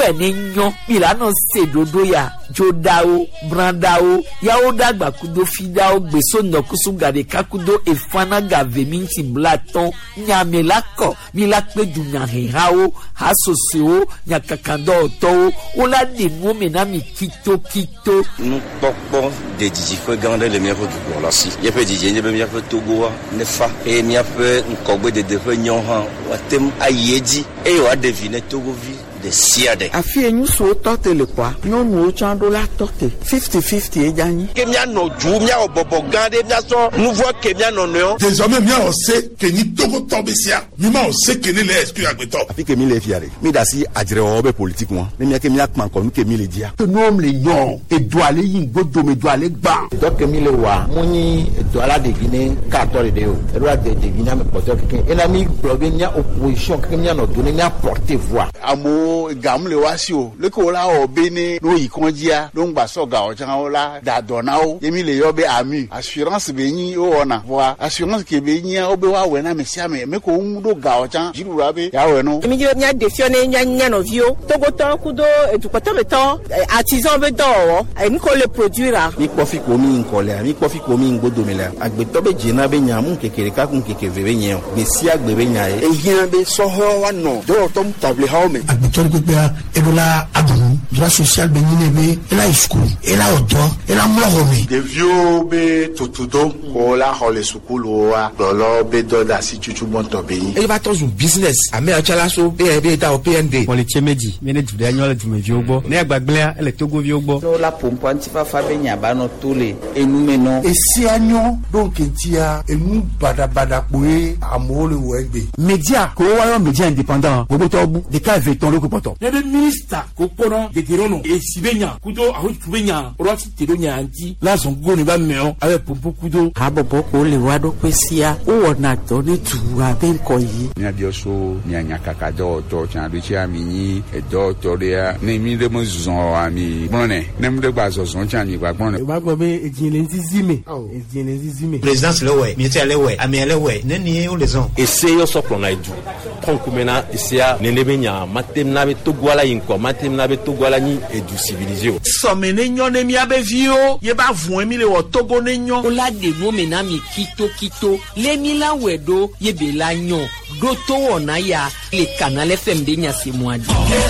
we ni nyo milano sedodo ya jodao brandao yao dagba kudo fidao gbeso nokusu gade kakudo efana gave minti blaton nyamelako milakpe dunya hehao hasoseo nyakakando to ola de nomena mi kito nous pokpo de dijifo gande le mero du gorlasi ye pe dije ne be mi afa togo ne fa e mi afa nkogbe de fe nyon han watem ayedi e wa devine togo vi de siade afi enyu so tote le kwa no no chando la tote 50-50 e jani ke mi ano ju mi a bobo gande mi aso nouveau ke mi ano no désormais mi a on sait que ni togo tombe sia mi ma on sait que ni le exclu agbeto afi ke mi le fiare mi da si ajire obe politique mo ne mi ke mi akman ko mi ke mi le dia que nom le yon et doit aller yin godo me doit aller gba donc mi le wa moni doit la deviner 14 de o doit deviner me porter quelqu'un et ami problème opposition que mi ano donner mi apporter voix amo gamle wasio le ko la obene no ikonjia no ngba so ga o jan ola da donao yemi le yobe ami assurance be yin o ona wa assurance ke be yin obe wa we na mesia me ko do ga o jan jiru rabe ya we no mi je nya defione nya no vio togo to kudo edukato beto artisan be do mi ko le produire mi ko fi ko mi nkole mi ko fi ko mi ngodo mele agbeto be jina be nya mu kekere ka kun kekeve be nya be si agbe be nya e yin be so ho wa no do to table ha o me Bia ebola adunu droit social benine ela school ela odo ela mlohome de vieux be totudo ko la hole school wa dolo be do da si chuchu bonto be yin e va to business ame achala so be da o PND on le chemeji mene du da nyola du mevi ogbo ne agbagblea ele togo vi ogbo no la pompo antifa fa be nya ba no tole enu no esi anyo donc ntia enu bada poe amole wegbe media ko wa yo media indépendant gogo to bu de ka veton lo ko poto ne be minister ko kono de tirono e sibenya kudo aho kubenya orati tironya anti la zongo ni ba meo ave pompo kudo abobo ko le wado kwesia o wona to ni tuwa be ko yi ni abioso ni anyakaka do to chan do chi amini e do to dia ne mi de mo zon ami bonne ne mo de gba zon chan ni gba bonne ba gbo be ejinle nzizime ejinle nzizime présidence le we ministère le we ami le we ne ni o les on essaye yo so plona edu konkumena isia ne ne benya matemna be togwala yinko matemna be togwala ni edu civilisé somene nyone mi abevio ye ba vun mi le wo togo ne nyon ola de nomena mi kito le mi la wedo ye be la nyon do to wona ya le canal FM de nya se moadi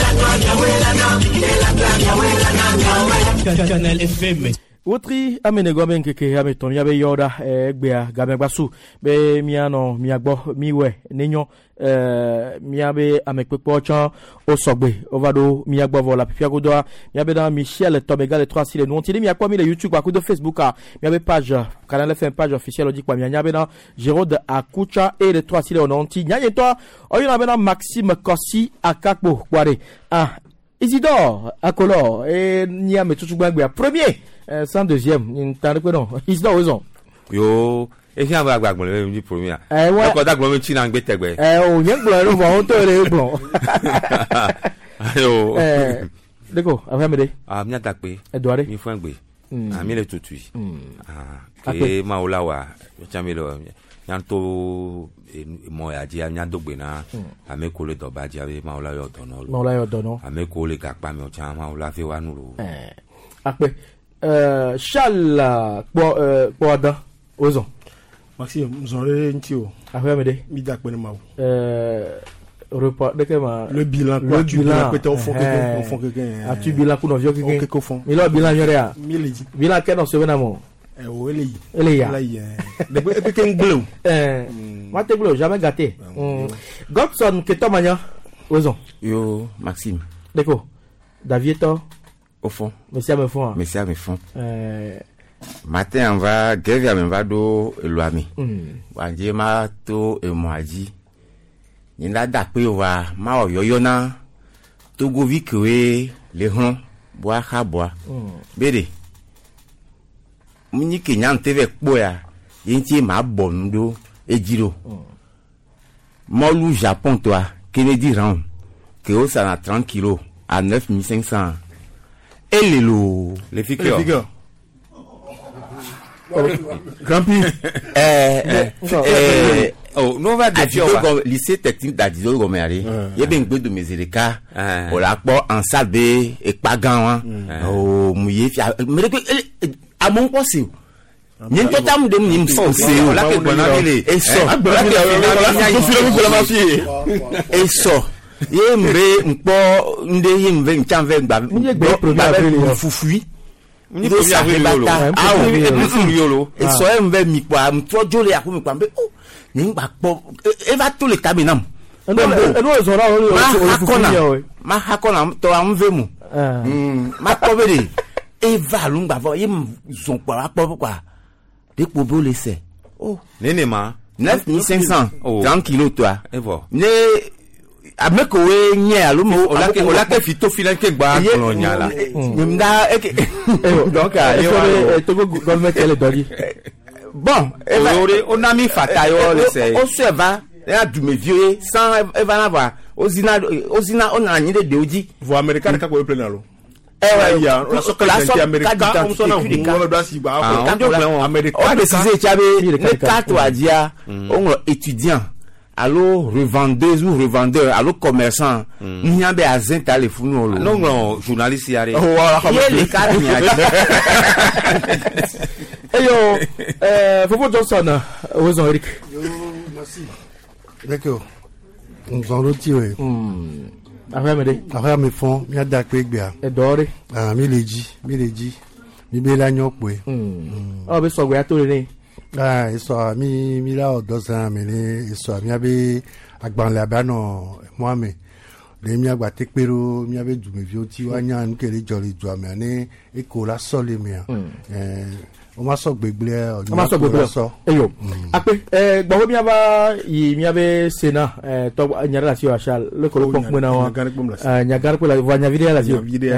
Canal FM Wotri amenego ben keke ameton yabe yoda egbea gabe gbasu be miano miagbo miwe nenyo miabe amekpepo chan osogbe ovado miagbo vola piagodoa miabe dans Michel Tomega les 3 le nous mi akwa mi le YouTube akudo Facebook miabe page canal FM page officielle odi kwa miabe dans Jérôme Akucha et les 3 on onti nyaye toi oyuna be dans Maxime Kossi akakbo kware Isidore Akolo et niame tutugbagbe premier 102e n'entend quoi non Isidore ozo yo e fi aba agbagbo le mi premier e ko dagbo mi chi na ngbe tegbe o yen gbo lo mo to le gbo ayo deko afamede mi adagbe Edouard mi fun gbe mi le tutui ke ma olawa chamelo yanto mo ya ji anya dogbe na ameko le doba ji ave ma ola yo dono ameko le gapa mi o cha ma ola fe wa nuru ape Charles Poada ozon Maxime mzore ntio afamede mi dakpe ma report de ma le bilan peut au fond quelqu'un a tu bilan ko vio quelqu'un ko fond mi lo bilan yore a bilan ke no se na mo ele ya de ken bleu mate bleu jamais gâté Godson que tomanya ozon yo Maxime deko Davieto au fond monsieur me fond matin on va Gevia me va do Eloami wanje ma to Emoaji ni la da pe wa ma oyoyo na to go vi kwe le hon boa ha boa bede muni Kenya nteve po ya yinti ma bondo ejiro molu Japon toi Kennedy Rand que au ça na 30 kg à 9500 et les figures Grand P Oh, non va de lycée technique d'Adido Gomeri. Il y a bien de Mézérica. On l'a pas en salle et pas gan. Oh, mouillé. Mais à mon possible. N'y a pas tant de m'y foncer. Là, que bon ami, et ça. Et ça. Yembe mpo nde yembe nchanve ngba fufui nde sa bata yolo e so yembe mi kwa mtojo le akumi kwa mbe oh ngba po e va to le kabinam no zo ra o ma hakona to amve mu ma ko bere e va lu ngba vo yem zon kwa kwa de po bo le se oh nene ma 9500 30 kilos toi et voilà ne ameko we nye alumo olake fito filan ke gba kolonya la nimda donc Togo government ele dori bon on a mis fata yo le se o se va ya du me vieux sans evana va ozina on a nyide de oji vo americain ka ko plena lo ya la americain on sona on doit si ba americain on décider chabe ne carte wadia on étudiant allo revendeuse ou revendeur allo commerçant n'y a be azin ta le funu lo non journaliste yare les cartes Fobo Johnson Ozon Eric merci d'accord nous en retirer après me font mi ada pe gbia e dore mi leji mi be la nyokwe o be so gbe ato le eso mi la odosan mi ni eso mi abe agbanle abano mo ame le mi agba tekpero mi abe du me vi oti wa nya nkele jori ju ame ni eko la so le mi o ma so gbegble o ma so gbegble so eyo ape gbawo mi aba yi mi abe sena to nyara la si o achal le ko ko mo na wa nyagar ko la va nya video la si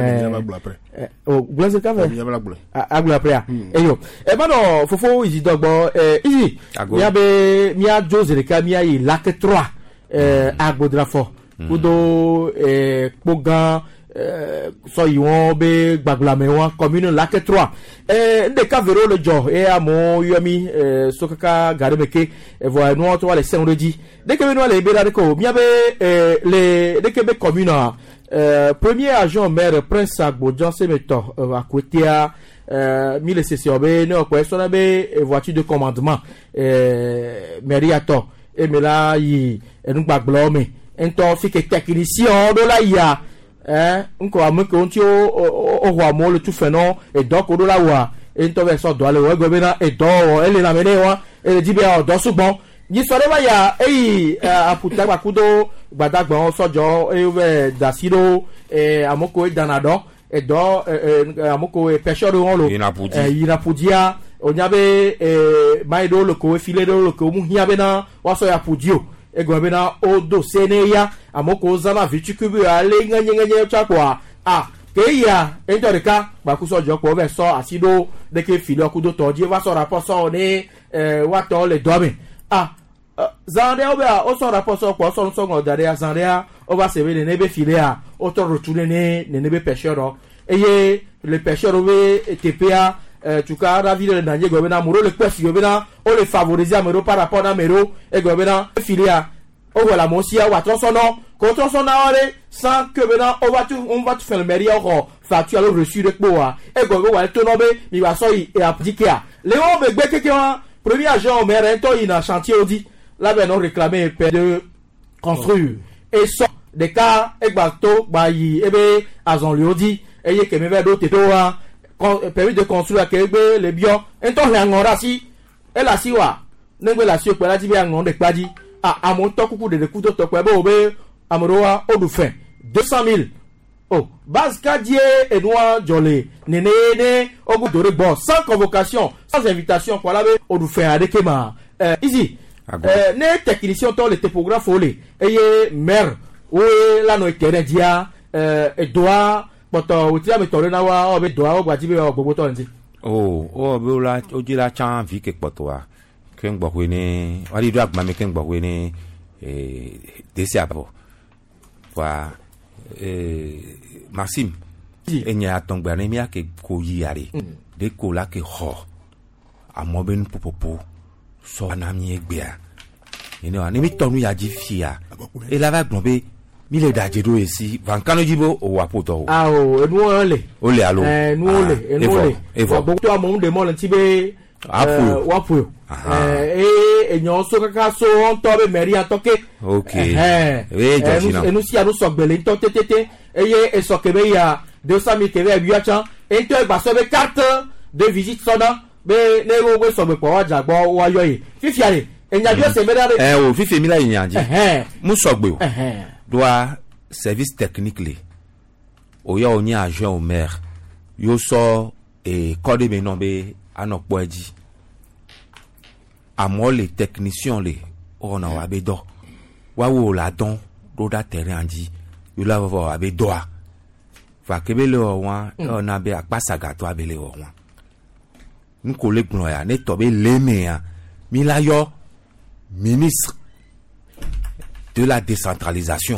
o glaze ka ve agula pre eyo bano fofo izi dogbo izi mi abe mi a jose ka mi ayi lac 3 agbodrafo kudo pogan so yiwon be gbaglame won commune lac 3 nde ka vero le jo amo yomi sokaka garemeke vo no to wale sen reji de ke no le be la ko mi abe le de ke be commune premier agent maire prince Agbodjan Semeto à côté à mille session be no ko so na be voiture de commandement meriato et me la yi enu gbaglome ento fi ke technicien do la ya nko ameke onti o ho amo le tu feno e do ko do la wa ento be so do ale we gbe na e do ele na mene wa e di be o do sugbon yi so le ba ya aputa gba kudo gbadagbon sojo e dasiro amoko e danado e do amoko e peshoro won lo inapudia onyabe maido lo ko file do lo ko mu hiabe na wa so ya pudio ego be na odo seneya amoko zama vichukubu ale nganye chakwa ke ya entorika ba ku sojo po be so asido de ke file okudo toji wa so rapport so ni wa to le domi zande obe o so rapport so ko so so ngodare zande o ba se be ne be file o to retourner ne be pêcheur eye le pêcheur we TPA tu cas ravi de nanye gobena muro le kwesi gobena o le favoriser amero par rapport à mero e gobena filia o voilà mosia wa tronsono ko tronsono ore sans que bena on va tu faire le mairie o facture le reçu de boa e gogo wa to no be mi wa so e appliquer le o be gbe keke wa premier agent au maire to ina chantier odi la be non réclamer de construire et so de cas e gba to gba yi e be azon le odi e ye ke me ve do te to wa permis de construire kegbe le bio ento le angora si e la siwa ngbe la si o pe la ti bi angon de padi amon to kuku de kuto to pe bo be amoroa odufen 200,000 base kadie et noir jolé nene ogudore bon sans convocation sans invitation pour la be odufen adekema easy ne technicien to le topographe olé eye maire ou la no terrain dia et doit poto utia me tore na wa obe doa o gbaji be gbogbo to nti o be la o ji la chan vi ke poto wa ke ngbo we ni wa ri do agba me ke ngbo we ni desi abo wa Maxime enya atongba ni mi ake ko yi are de ko la ke ho amo be nu popopo so na mi egbe a ene wa ni mi tonu ya ji fia e la va gbon be mi le da jedo esi van kanu jibo o wa poto ah o enu ole alo enu ole bo to amon de mo nti be wapu enyo so kaka so on to be meri atoke okay enu si anu so gbele to tete eye esokebe ya 200,000 kebe biacha ento e baso be carte de visite sona be ne go so be po wa jagbo wa yo yi fifiare enya bi o se mera o fifi mi la yanji mu so gbe o doit service technique le o ya oni agent au maire yo so e code me no be anokpo eji amo les techniciens le on a abedo wa wo la don do da terrain anji yo la wo abedo a fa kebele o wa on a be apasaga to abele o wa nko le gbon ya ne to be leme ya mi la yo ministre de la décentralisation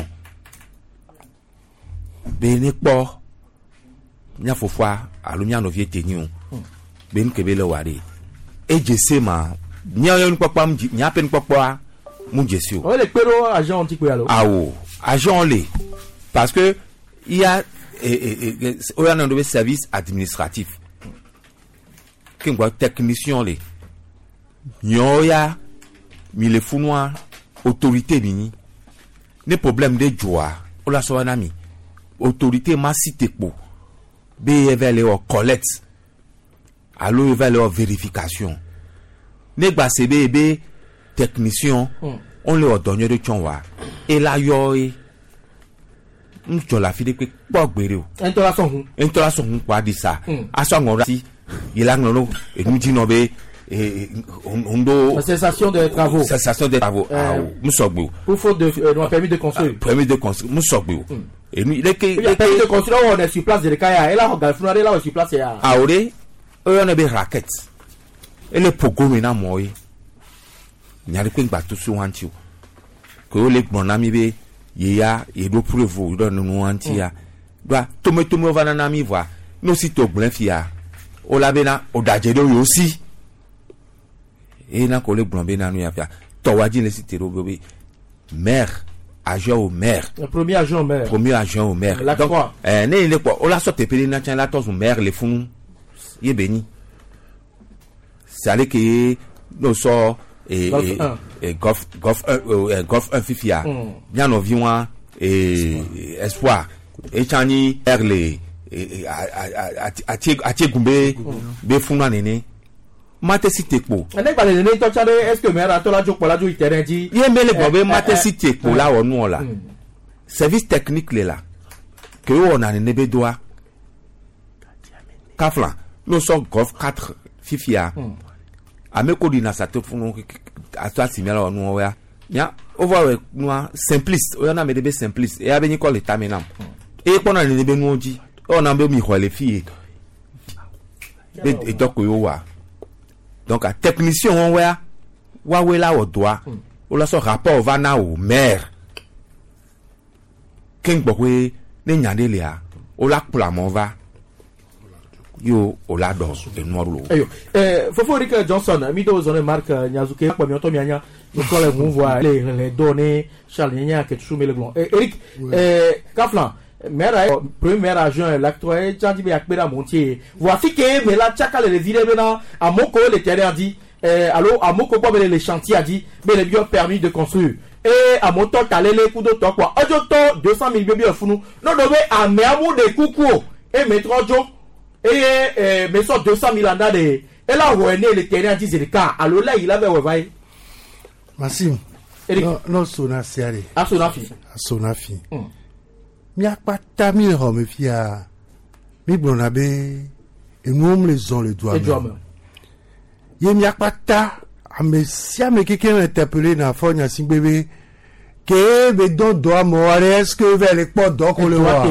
bene po nya fofua alumia no vie teniu ben kebele wari ejese ma nya yo npapa nya pen papa mu jesi o le pero agent anti pe alo awo agent le parce que il y a on a un service administratif kingwa technicien le nyoya mi le funwa autorité bini ne problème de joie o la so nami autorité ma cité po be evele o collecte allo evele o vérification ne gba cb technicien on le ordonne de chonwa et la yo e njo la fide pe gbogbere o entorason hun kwa di sa aso ngora si ilangno no enunji no be ondo cessation de travaux musogbo pour faute de permis de construire musogbo et nous il est que permis de construire on est sur place de kaya et là on galfuna là sur place ya aure on a be racket et le pogo na moy nyari pe gba to su wanti ko le gbon na mi be ya e do preuve do no wanti ya do tomo va na mi voa no si to gbon fia o la be na o daje do yo si et na ko le gbon be na no ya fia to waji le cité ro be maire agent au maire premier agent au maire donc ne le quoi o la sorte pele na chan la to maire le fun ye beni c'est aller que no so golf un fifia bien no viwa espoir et chani erle atie gumbe be funa nene mate cité po ene gba le ne to chade est-ce que maire atola jo pola jo terrain di ye mele gbo mate cité po la onu la service technique le la que on a ne be doa kafla no so golf 4 fifia ameko dina sa te funu atwa simela onu ya nya over no simpliste o na me de simpliste e abeni ko le taminam e pona ne be nu oji o na be mi khole fie be doko yo wa donc un technicien on wa la au doigt ou la so rapport va na au maire king bokwe ne nyande le a o la kula mon va yo o la do e norulo ayo fofo Rick Johnson mi do zone marque nyazuke kwa mi to mi anya no ko le mon voix les données Charles nya que tu mets le glon Eric Kaflan maire premier agent l'actuel Tchadibe Akbera Montier voici que mais là tchaka le vire maintenant à Moko le terrain dit allo à Moko pas les chantiers a dit mais les bien permis de construire et à Moto Kalele kudo to quoi ojoto 200,000 bébé funu non dobe à meamu de kuku et metro jo et mais so 200,000 anda de et là où est né le terrain dit c'est le cas allo là il avait ouais Massim non sona siare sonafi mi akpata mi ho me fia mi blona be enum les ont le doigt ye mi akpata ame sia me quelqu'un interpellé na fonya sing bébé que be don doigt mo est-ce que vers les portes donc on le voit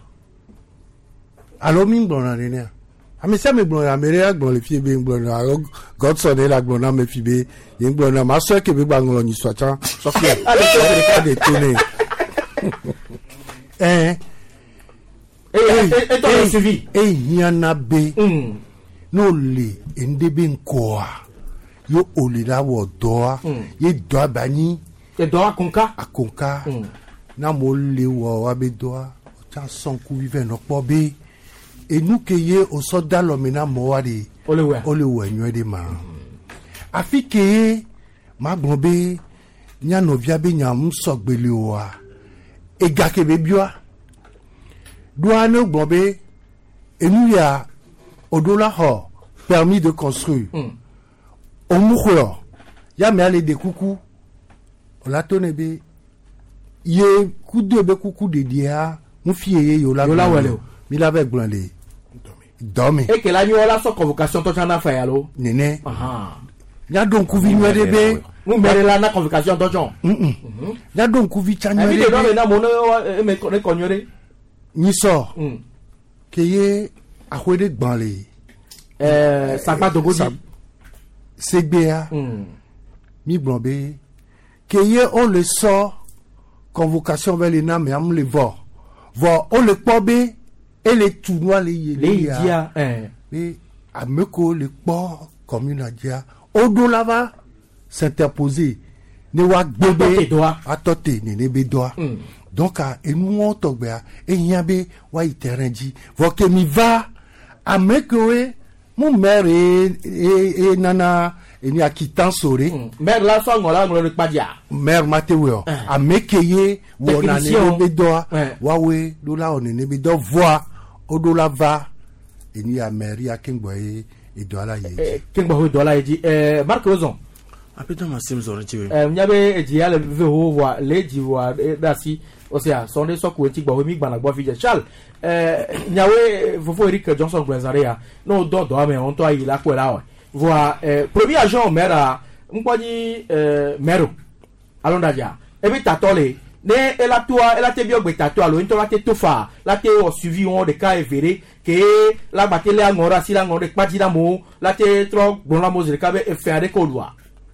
alors mi blona ne ame sia me blona me re agbon le fie be blona Godson e la blona me fie be ye blona ma so ke be gbangolo ni so chan so fie de tone et ton suivi et yana be no le ndebe nkoa yo olila wo doa ye doa bani e doa akonka na mo le wo wa be doa cha son ku vive no po be e nu ke ye o so da lo mi na mo wa de ole we nyu de ma afike ma gbon be nya no via be nya mu so gbele o wa e ga ke be bioa doa no gbon be e nu ya odola ho permis de construire au moucho ya me aller de coucou on la tonne be ye coup de be coucou de dia mu fie yo la wele mi la avec blanlé dormi et que la nuit la so convocation to chana fa yalo nene ya donc ku vi de be mu mere la na convocation to chon ya donc ku vi chanya de be na mo no me konyore ni so que ye a de blanlé Sakpa Dogodi Segbea mi blombe que ye on le sort convocation vers les names am le vo on le pobe et les tournois les dia mais ameko le port commune dia odola va s'interposer ne wa gbebe atote ne be doa donc et nous on togbea et nyabe wa iterenji vo que mi va ameko mon mère et nana et ni akitan sore mère la so ngola ngolo padia mère matewo a mekeye wona ne bedoa wawe do la on ne bedo voix odola va et ni a mère ya kingboy et do la ye kingboy do la ye Marc Ozon apeta masim zoro tiwe nyabe eji ya le veho wa leji wa dasi osia sonde so ko ti gbo mi gba na gbo fi je Charles nyawe fofo Eric Johnson Gwenzaria no do ame on to ayi la ko la o voa premier agent maire nkwaji mero alondaja ebi tatole ne ela te bi ogbe tato alo nto la te tofa la te o suivi on de cas evéré que la batele angora si la ngore paji la mo la te tro bon la mo ze ka be e faire ko loi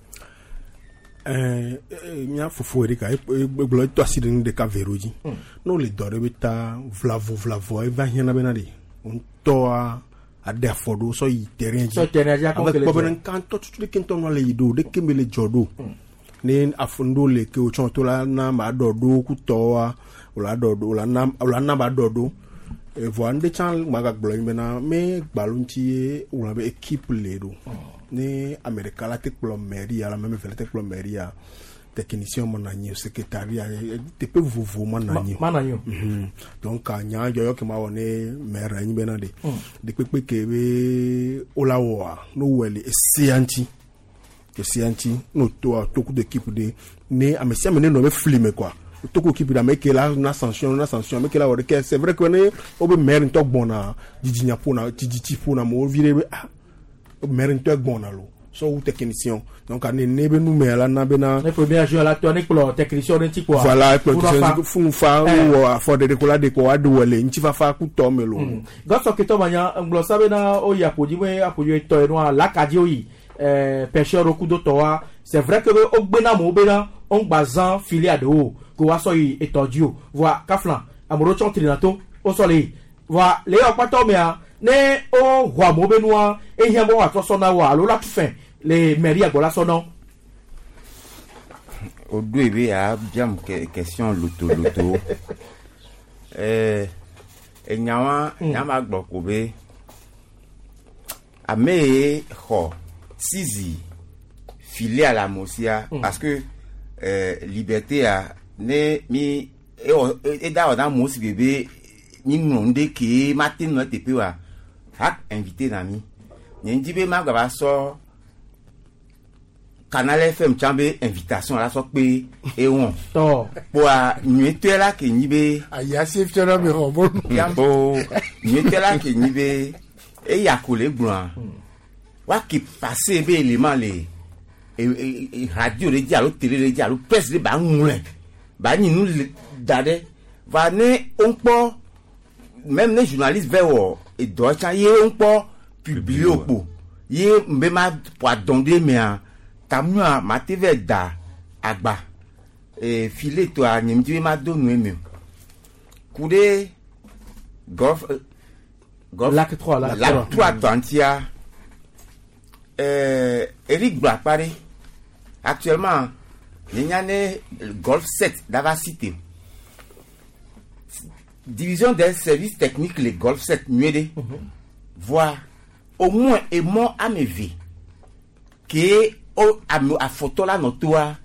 mia fofo Erika gblo to aside de ka veroji no le dore beta vlavo e va hiena benade on to a de afodo so yi terrain ja ko avec problème quand tout de kinton no le yido de kembele jodo ne afundo le ke o chon to la na ma dodo ku to a o la dodo la na ba dodo e vo ande chan maga gblo bena me gbalunti o la be équipe le do ne America la technologie la même fait la technologie technicien mananyo secrétariat te pe vovo mananyo donc anya yo ke ma woni mera nyi benade de pepe ke be olawa no wele esianti no to ku de équipe de ne amesia mene no be filmer quoi to ku équipe da meke la na sanction meke la wore ke c'est vrai que ne obe mer ntok bona jijinya pona tijiti pona mo vire mer ntok bona lo so ou technicien donc ane nebe nous mais là na bena le premier jour la tonique pour technicien de quoi voilà pour fa ou for de ko la de ko adu wele nti fa ku to melo goso ke to manya nglo sabe na o ya podi we apoyo to eno la kadi oyi pêcheur au coup de toa c'est vrai que o gbena mo bena on bazan filet à do ko wa so yi etodio voa kaflan amoro chon trinato o soleil voa le o pato mea ne o wa mo benua e hia mo atoso na wa lo la fin les mairies agola sono au début a bien question loto e nyama gboko be a me ho sizi filer à la mosia parce que liberté a ne mi e da na mosi bébé ni nonde ke matin no te pe wa hak invité nami nyendi be ma gaba so Canal FM chambe invitation la so pe e won to po a nyete la ke nyibe aya se fiona me robon yambo nyete la ke nyibe e yakole gbran wa ki passer be élément le radio le dia lo télé le dia lo presse le ba nwe ba ni nous dade va ne on po même les journalistes vers et doit y on po publier opo ye mbe ma po donder mais tamua ma tv da agba e filet to a nyimdi ma do nu emi kude golf lac 3 la 3 tantia Eric Blapari actuellement il y a le Golf 7 d'Avacité. Division des services techniques, les Golf 7 Nuede, voir au moins et moi à mes vies que à photo là notre toit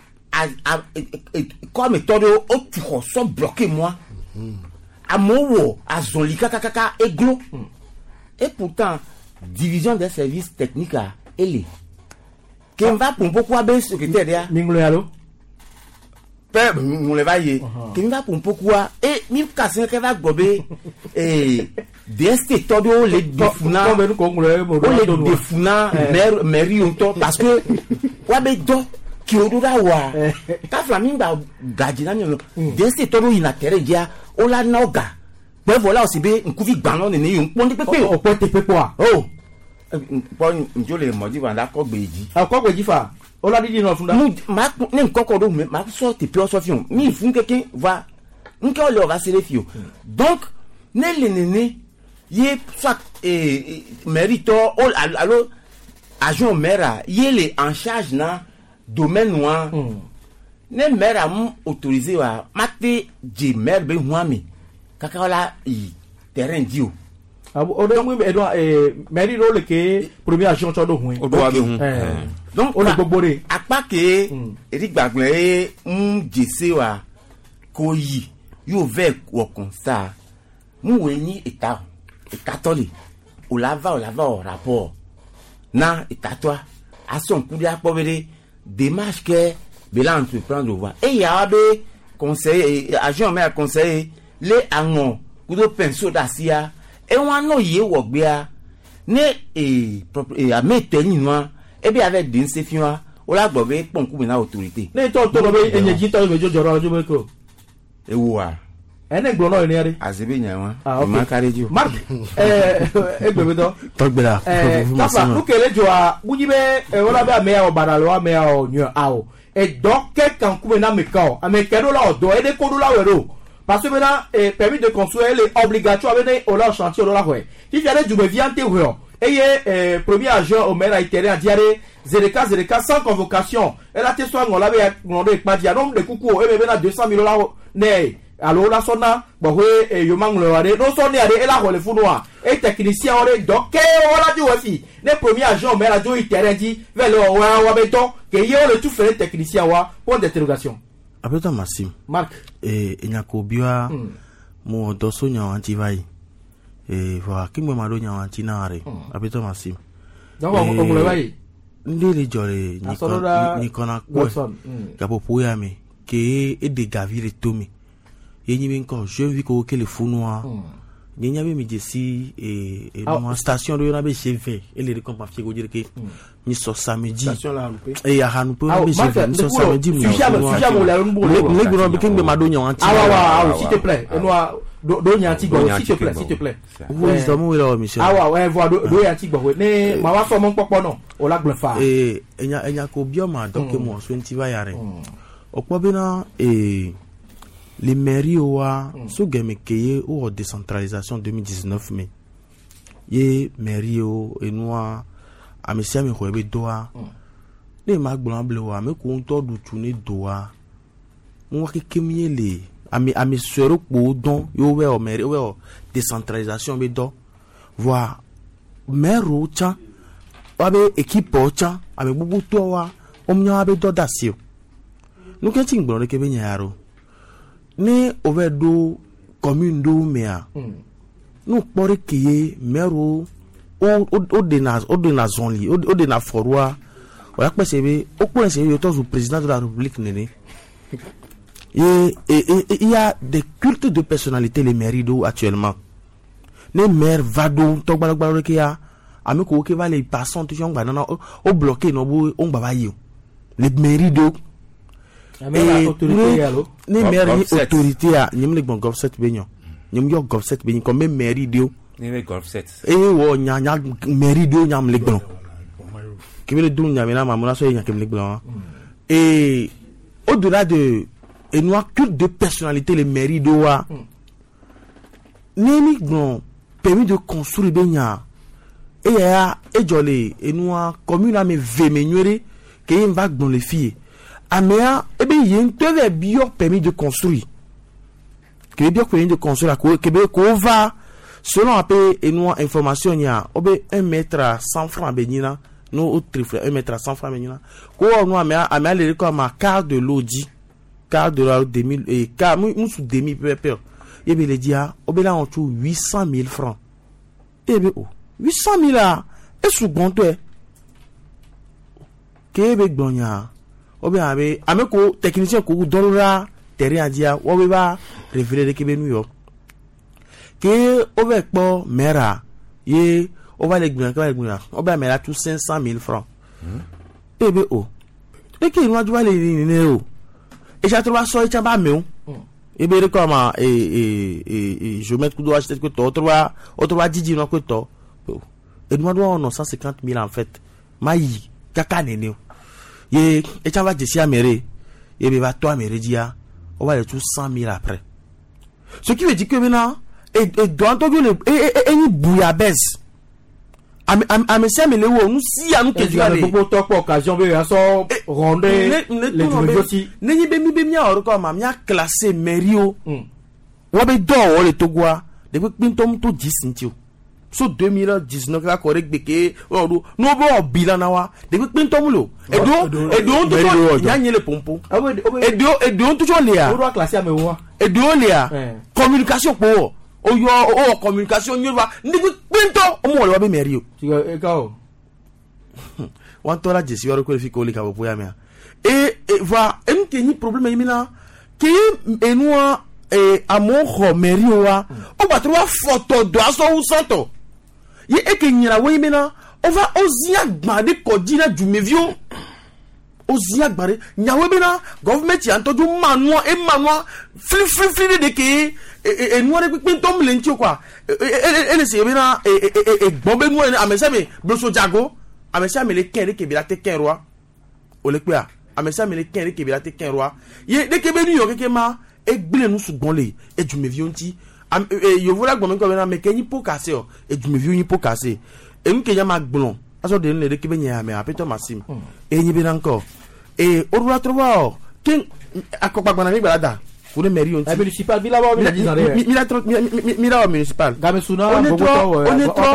comme méthode au tu sont bloqué moi à mon à zolika kaka églo et pourtant division des services techniques à elle qui va pour beaucoup à baisser secrétaire Minglo père mon levailler qui va pour beaucoup et mi casser que va gober et DST todo les défuna les défuna mairie auto parce que wa be do ki odura wa ka flamingo gadina mi DST todo ina tere dia o la noga be voilà aussi be nkuvi gbanon ni un pon de pepe o pon te pepe wa oh pon njole modi wa da ko gbeji akogbeji fa o la didi no funda ma ne nkoko do ma so te pure so fion mi fun keke va nko le va se le fio donc ne le nene ye soit mérito allo agent maire yele en charge na domaine noir ne maire am autorisé wa mate di maire be huami kaka la terrain dio o do mu e do maire ro le ke premier agent to do hun o do abi hun donc o le gbogbo apa ke eri gbagbe jese wa ko yi yo ve wo constat mu we ni eta catholique au lava au rapport na etatwa a son coup de apobere démarche que bela entreprendre voir et y a be conseil agent mais conseiller les angon kudo penso dasia e wan no ye wo gbe a ne a meteni no e be avec din se fiwa o la gbo be pon ku na autorité ne to be enyeji to be jojoro ojo be ko e wo wa ene gbo no ni ari azebe nyawa ma karejo mark egbe do togbera papa ukele joa bujibe wala ba me o baralo wa me o nyu ao e doke kan ku na me ka o ame kedo la odo e de kodu la wero parce que maintenant permis de construire les obligatoire avec au la chantier la hwe si j'allais du me viante hwe et premier agent au maire a été à dire zereka sans convocation et la testoire on l'avait on de pas dire nombre de coucou et maintenant 200 000 $ né alors la sonna bohwe yo manglo ade no sonni ade ela ho le funwa e technicien ore doke wala di wafi ne premier agent mais la jo terrain dit vele wa beton que yo le tout fait technicien wa point d'interrogation après Massim Marc enyako biwa mo doso nyawanti vai voilà kimwe mado nyawanti nare après Massim donc on le vai ndele jore ni kona kwa kapopo ya me ke e de gavire tomi yenyi binko je vis ko ke le funwa nyanya be mi jesi mo station de yonabe cheve et les récompenses ko dire que ni so samedi et ya hanu pe be cheve ni so samedi mi le gro be king be mado nyanti s'il te plaît et moi do nyanti go s'il te plaît oui ça mo wela monsieur ouais voilà do nyanti go ne ma wa so mo popo no o la glefa enya ko bioma donc mo so nti va yare okpo be na les mairies so game keye ou décentralisation 2019 mais ye mairie et noa amesia me hobe doa ne magbon ble wa me ko nto du tune doa mo ki kemie le ami sero po don yo we o mairie we o décentralisation be do voir maire cha abe équipe cha abe bubu to wa omnya abe do dasio no ke tin gbon ke be nyaro ne ovedo commune do mea no pore kiye mero o de na zonli o de na forwa o ya pese be o pore se yo to président de la république nene et il y a des cultes de personnalité les mairies do actuellement ne maire vado to gbalagbalo ke ya amiko ke va les passants to jongba na o bloquer no bo on baba yo les mairies do ne mairie autorité a nyem le bon golf 7 benyo nyem yo golf 7 benyo comme mairie dio ne golf 7 wo nya mairie dio nyam le bon kibele dun nyam na mamuna so nya kem le bon et au-delà de et noir culte de personnalité les mairies doa ne ni bon permis de construire benya et ya ejole enua commune ame vemenyere que il va dans les filles amea et bien il y a un bio permis de construire que bio permis de construire que ko va selon un peu enua information ya obe 1 mètre à 100 francs benina no autre 1 mètre à 100 francs benina ko no amea le ko ma quart de lodi quart de la 2000 et quart sous demi peu et bien le dia obe là on trouve 800 000 francs et bien 800 000 là et sous bon toi kebe gbonya obe ame ko technicien ko dorura terrain dia obe ba révéler kebe New York que obe po mera ye oba le gbonya obe mera tout 500 000 francs ebe o e ke inwa juwa le ni o e ja troba so e cha ba me o ebe re comme je mettre coup acheter que to troba didi no ko to et nous avons 150 000 en fait maï kaka nene ye et ça va d'ici à méré et va toi méré dia on va le tout 100 000 après ce qui veut dire que maintenant et dans tout le et ni bouillabaisse à monsieur mais le nous si à nous que tu as pour toi pour occasion be ça rendre les aussi ni be mi a ko ma mi a classé mério wa be do o le togwa de pintom to 10 ntio so 2019 la correct beke no bo bilan na wa de pintom lo e do to nyanye le pompo e do toujours lea o do classé me wa e do lea communication po o yo communication ni wa ni pintom o mo le wa be merio e ka o wan to la jesi yoro ko fi ko le ka bo ya me et va en que ni problème yimina que enua amon merio wa o ba trouver photo do aso usato ye ekenyira we mena over ozia gbade kodina jumevio ozia gbare nyawe bena government ya ntoju manua fli de ke enua de pin tom lenti kwa ele se bena gbombe nu amesame bloso jago amesame le kere ke bila te kenroi ole kwa amesame le kere ke bila te kenroi ye de ke benu yo ke ma egbele nu sugbon le e jumevio nti yo vola gbon ko na me kenyi po kase o e du me vi yin po kase e nke nya magblon aso de le ke benya me apeto masim e yin bi nanko e orula troba o ken akokpa gbona mi gbada ko ne meri on ti municipal villa ba mi la dizare mira municipal game suna bogoto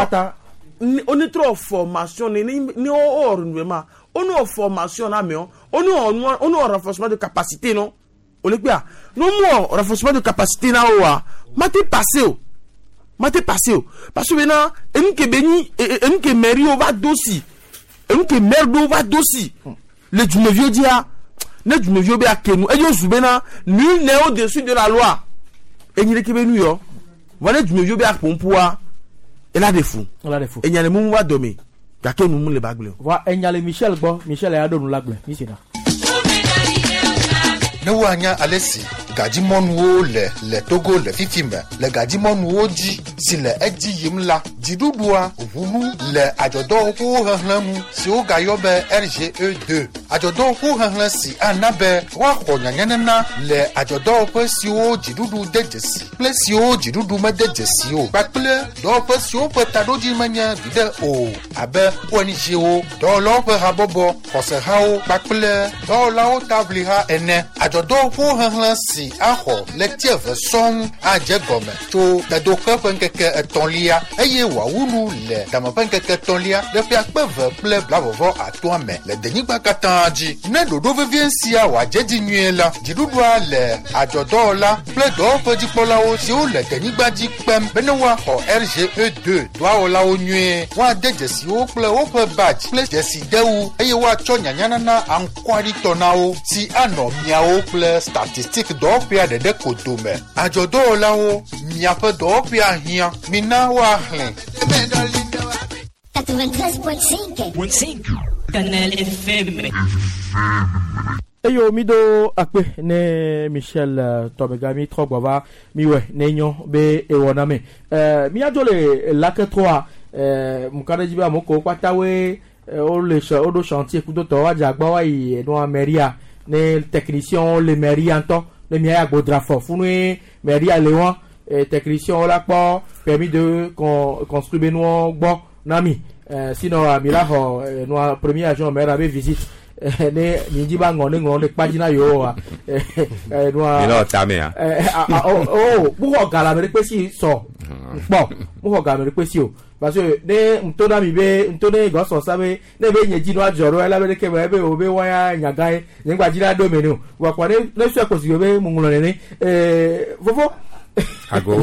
on est trop formation ni o renouvellement on est formation na me on renforcement de capacité non on le quoi non moi renforcement de capacité na wa mate passé parce que maintenant enke mairie va dosi enke merdo va dosi le jumevio dia ne jumevio be akenu e yo zubena nul n'est au-dessus de la loi et ni le kebenu yo voilà jumevio be akpompua et là des fous et nyale mu wa domi ka ke nu mu le bagle wa enyale Michel ya do nu lagle ni sina ne wanya alesi gadimon wo le Togo le fifime le gadimon wo di si le eji yimla didudua ovunu le ajodo ho hanlamu si o gayobe RGE2 ajodo ho hanlan si anabe wa honyanyanana le ajodo pe si o didudu dejesi ple si o didudu me dejesi o pakple do pe si o pe tadoji manya vide o abe woni je o do lo pe habobo kose hao pakple do la o tabli ha ene ajodo ho hanlan si aho le tieve son a jegome to da do ka penkeke etonlia eye wa wulu le da ma penkeke tonlia de fi akpeve ple blavovo atoame le denigba katanji ne dodo veviensia wa jeji nuela jidudua le ajodo la ple do pe dipola o si o le denigba di pem benewa ho RGE2 doa o la o nue wa dejesi o ple o pe badge ple jesi dewu eye wa cho nyanyana na ankwari tonao si ano miao ple statistique do pia de kodome ajodo lawo miape do pia hia mina wa hlen 93.5 Canal FM eyo mido akpe ne Michel Tobegami trogwa miwe nenyo be ewoname mi adole lake 3 mukade jiba moko kwatawe o do chantier kudo to wa jagba wa yi no ameria ne technicien le mairie anto le mia godra fo funu mairie léon technicien la po permis de construire beno gbo nami sinon mi la ho no premier agent me rabe visite ne ni ba ngone pagina yo no ilo tame bu ho gala me pe si so po bu ho gala me pe si o parce que ne mtona mi be mtone go so sabe ne be nyeji no ajoro ela be ke be obe waya nyagai ngba jira do me no wa kwa ne so ko si be mungulo ne fofo ago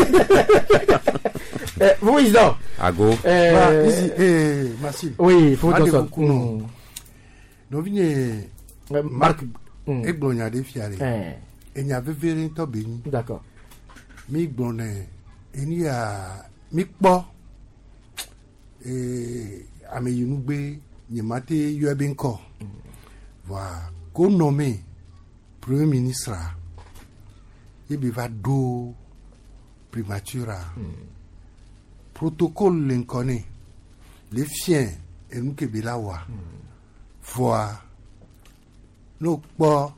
vous ici ago Massile. Oui, faut dire ça. No vine Marc egbonya de fiare. Et n'y avait verin to beni. D'accord. Mi gbonne eni a mi po ame yunugbe nyemate yobe nko. Voilà, ko nommé premier ministre. Il va do primatura. Protocole l'inconnu. Les fiens et nous qui bilawa. Voir nous pas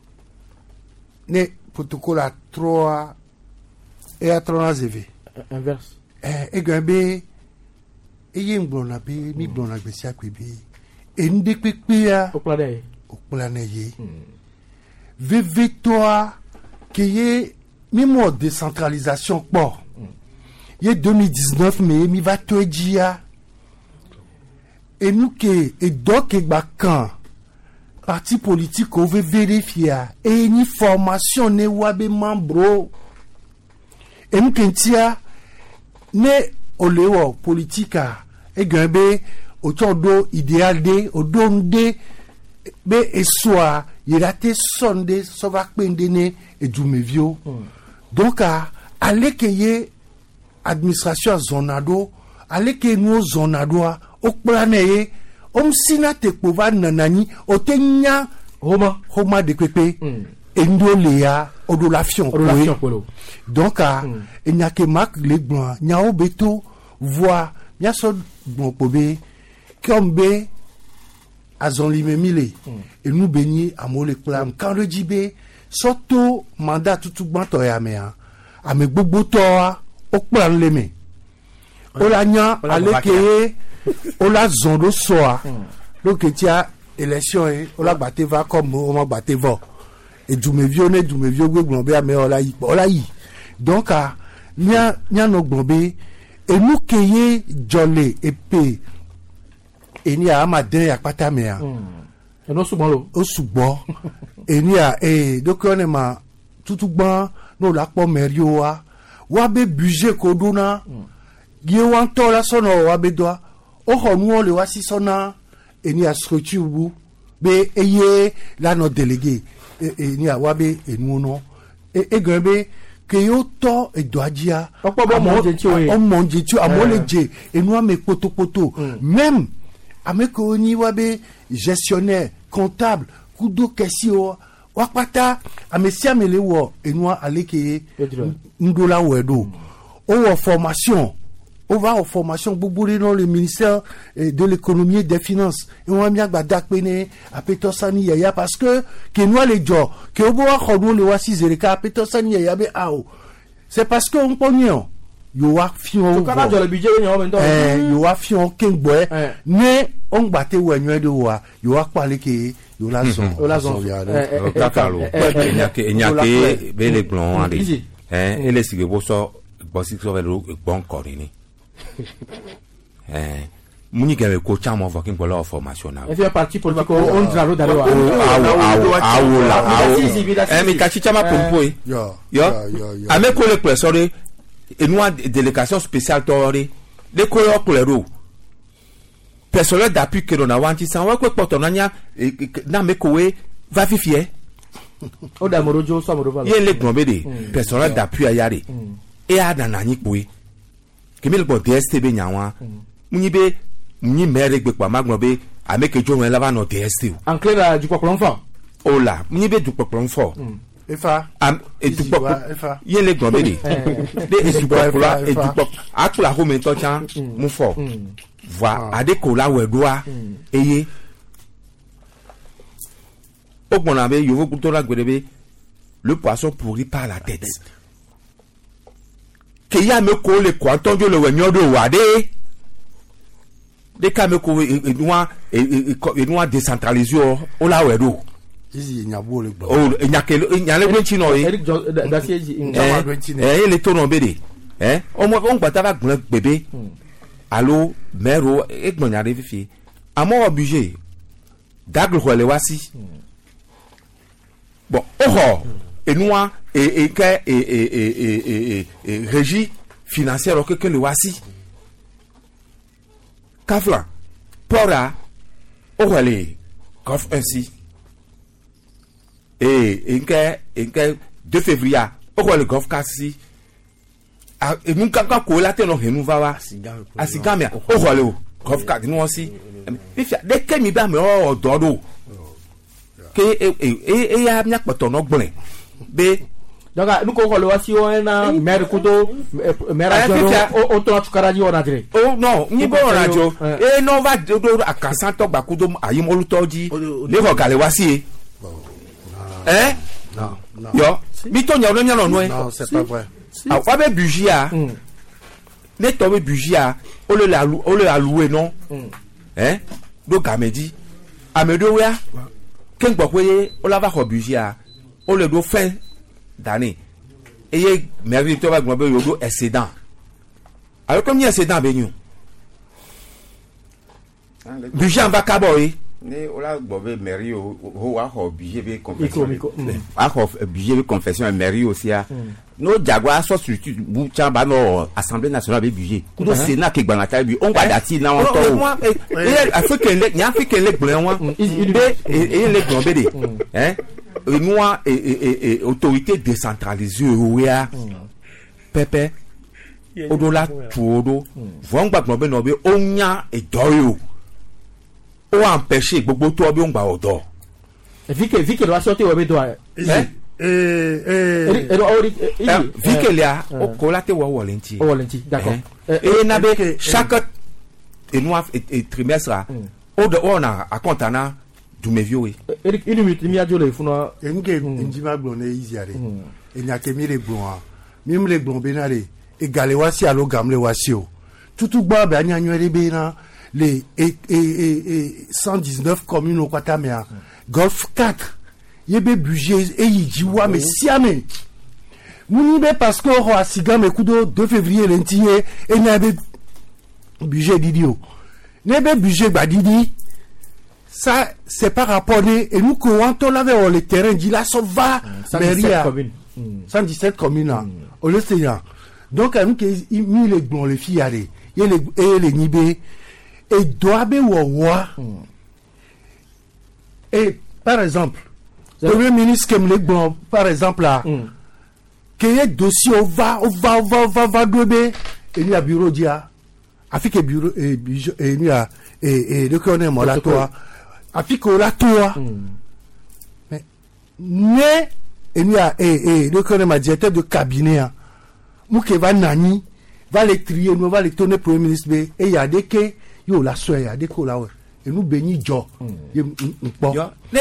ne protocole à 3 et à 3 zv inverse et gambe et yemblona be mi blona be sia kwebi et nous dekpekpea au plané vive toi qui est mi décentralisation pas y 2019 mais mi va to dia et nous qui et donc et bakan parti politique on veut vérifier et une formation ne wabe membro et nous kentia ne olewo politika et gambe autour do idéal de odonde be eswa yirate sonde sova pendene et dumevio donc aller que administration zonado aller que nous zonado au plané sina te pova nanani otenya homa de pepe endolea odolation donc enya ke mak le blanc nya obeto voix nya so bon pobe kombe azonlime mile et nous béni amole plam quand le dibe surtout mandat tout banto ya mea ame gbogbo to o plan leme olanya aleke ola zondo soa donc tia élection ola bateva comme on bateva et dumevio gbe be ame ola yi donc nya no gbonbe et nous keye jolé épée et ni a amadin ya pata mea et no subon o subo et ni a donc on ma tout gban no la po merio wa be budget ko dona ye wan to la sono wa be do o nous le wasi sona et ni a structure bu be eye la no délégué et ni a wa be et nous non et gambe que yo to e doadia o monje tu amoleje et nous me poto même ameko ni wa be gestionnaire comptable kudo kesio wakpata amesia melewo et nous aleke ndola wedo o formation on va en formation bobouré dans le ministère de l'économie et des finances et on va bien badak pene à Petosani yaya parce que nous les gens que on va connaître le wasi zereka Petosani yaya be ao c'est parce que on pognon yo wa fion to kana le budget ni on yo wa fion kengboy ne on batte wenyo de wa yo wa kwale ke yo la zone kakalo enyake be le plan andi ele sigebo so bosi so velo bon korini muni gawe ko chamo vokin pour la formation na et fait parti politique on dralo dalo mi kachi chama pompo yo ame ko le professeur et nous délégation spéciale tori de ko yo klero personnel d'appui que l'on a wanti sans wa ko portonanya na me ko we va fifier o da morojo so moroba ye le gbon be de personnel d'appui ayare et a danani poui kemel bo DSTB nyawa munyi mere gbe pa magbon be ameke jo wen lava no DST en clair du popolon fort ola munyi be du popolon fort efa et du popolon ye le gbon be de du popolon et du pop atula ho men to chan mu fort voix ade ko la wedoa eye ogbona be yovo kuto la gbede le poisson pourri par la tête que ya me ko le kwanton jo le wenyo do wade des cas me ko et nous décentraliser o la wedo ici nya bo le oh nya le chino Eric Dacier le tono bede on gbata va gbon bébé allo mero e gbon ya refifi amo obligé daglo ko le wasi bon et nous et régie financière que le wasi kafla pora orale kof ainsi et 2 février orale kof kasi et nous quand ko la te no henu va wa asigamia orale kof ka nous aussi if de kemi ba me o dodo ke e ya nya poto no gbon be donc nous ko le wasi o na maire kudo maire o to chukaraji ona dire oh non ni bo radio e no va do akasan to gba kudo ayimolu toji le ko gale wasi non yo mi to nya no non c'est pas vrai wa be bugia ne to be bugia o le allouer non do gamedi amedo wea ken gbo pe o la va ko bugia o le do fin d'année et mérite to va gbo be yo do excédent alors comme il y a excédent be ñu bugia va kaboy ne ola gbobe mairie o wa ho budget be confession a ho budget be confession mairie aussi a no jagwa so structure bu chamba no assemblée nationale be budget kudo sénat ke gbanata bi on dati na on to e africain le nya africain le gbon won e le gbon be de noa et autorité décentralisée oya pepe odola tuodo von gba gbon be no be onya e doyo o empêcher gbogbo to bi on gba odo vike lo asote we be do vike lia o ko la te wo volontier d'accord et na be chaque et noa et trimestre o de on a comptana du mevio we Eric une minute mi ajo le funa enke njima gbon na iziare enya ke mi le gbon mi le gbon be na le e gale wasi alo gamle wasi o tutu gba be anya nyo be na les 119 communes au Kwatamea Golf 4 yebe budget et yijiwa mais siame munibe parce que ro asiga me kudo 2 février lentie et na be budget didio nebe budget badidi ça c'est par rapport et nous qu'on l'avait le terrain dit là ça va 117 communes au l'océan donc nous que mi les bon les filles aller et les nibé et doit be wa et par exemple le premier ministre comme les bon par exemple là que y dossier va dobe et il y a bureau dia afike bureau et il y a et le connaît moi là toi afike là toi mais ne et il y a et le connaît ma directeur de cabinet mouke va nani va les trier nous va les tourner premier ministre et il y a des que yo la soya de ko la we et nous béni jo bon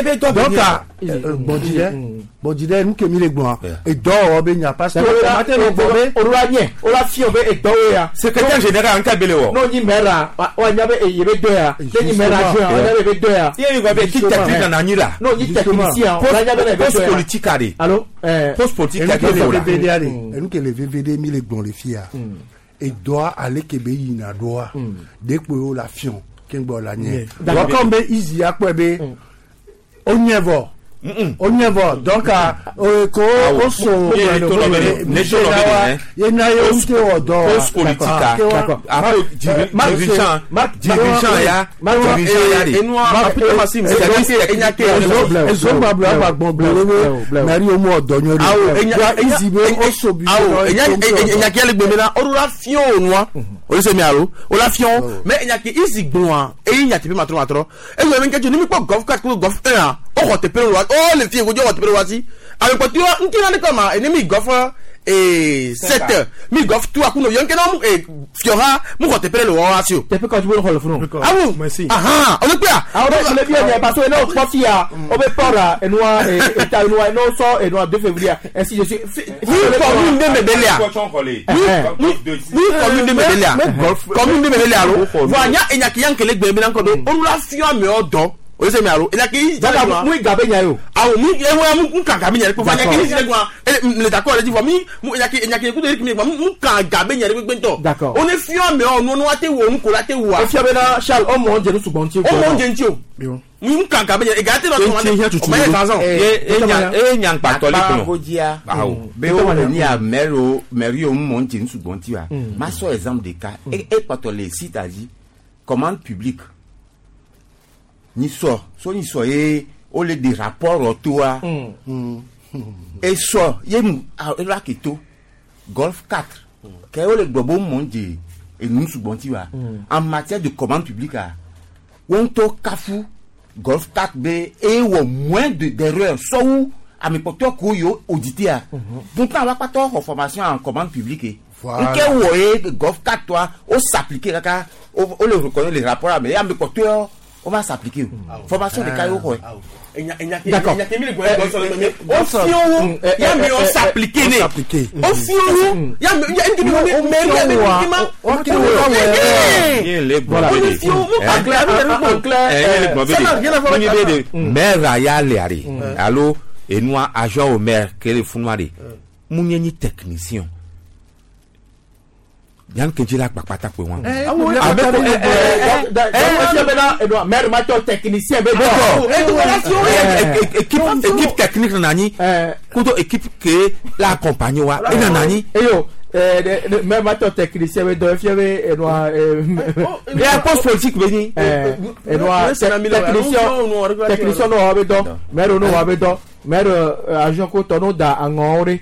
donc bon nous que mi le gbon et do obenya parce que matin le bobe o la fi obe e do ya secrétaire général en kabele wo no ni mera o nya be e yebe do ya ni mera jo o nya be do ya ye go be ki technique na nyira no ni technicien o nya be post politique ali allô post politique et nous que le VVD mi le gbon le fia et doit aller kebe na doa dès que la fion kengbo la nye comme be easy akwe onyevo donc ko oso ye na yo mte odo post politique dirigeant ya et nous appliquer massime c'est enyake mari omo odo nyo easy be oso bi enyake le gbemela orura fion noa o se mi aro o la fion mais enyake easy gbon e enyake pe matro e yo men keju ni mi po golf 4 ko golf 1 o ko te pe o le fi gojo o te pe wa si avec quoi tu ntina ni kama enemi golf et 7 mi golf tu akuno yon kenom et fiora mu ko te pere lo wa si o te pe ko jibo ko le funu ah bon merci aha on pe ah on le bien parce que no sporti ya o be pora enwa eta enwa no so enwa 2 février ainsi je suis commune de Medelia commune de Medelia commune de Medelia lo voya enyaki yankele gbemi nan ko do o la fio me odo o se mi aro enyaki jaka mu gabe nya yo awo mu ewa mu kan gabe nya ko fa enyaki ni segwa le d'accord le dit for mi mu enyaki ku de ki mi mu kan gabe nya le gbe to o ne fio me o no ate wo nko la te wo a fio be na Charles o mo nje nu sugbon ti o mo nje nti o mu kan gabe nya e ga te no to o ma ye sansan nya npa to le ko awo be o ni a meri o mo nje nu sugbon ti wa ma so exemple de cas et pato le site a dit commande publique ni so ni so ye o le des rapports toi et so ye la kito golf 4 que o le gbobo monde et nous subonti wa en matière de commande publique on to kafu golf 4 b et au moins d'erreurs so ou a me poto ko yo auditer pourtant on va pas to formation en commande publique voilà que wo golf 4 toi o s'appliquer kaka o le reconnaître les rapports mais a me poto on va s'appliquer formation de caillou quoi d'accord on s'appliquer on allo et nous agent au maire que les fumari mounieni technicien yan ke jila papata pe wan maire mato technicien be équipe technique nani kuto équipe que la accompagne wa ina nani eyo maire mato technicien be do fiebe enwa ya poste politique be ni enwa technicien no be do maire no wa be do maire agent ko tono da angore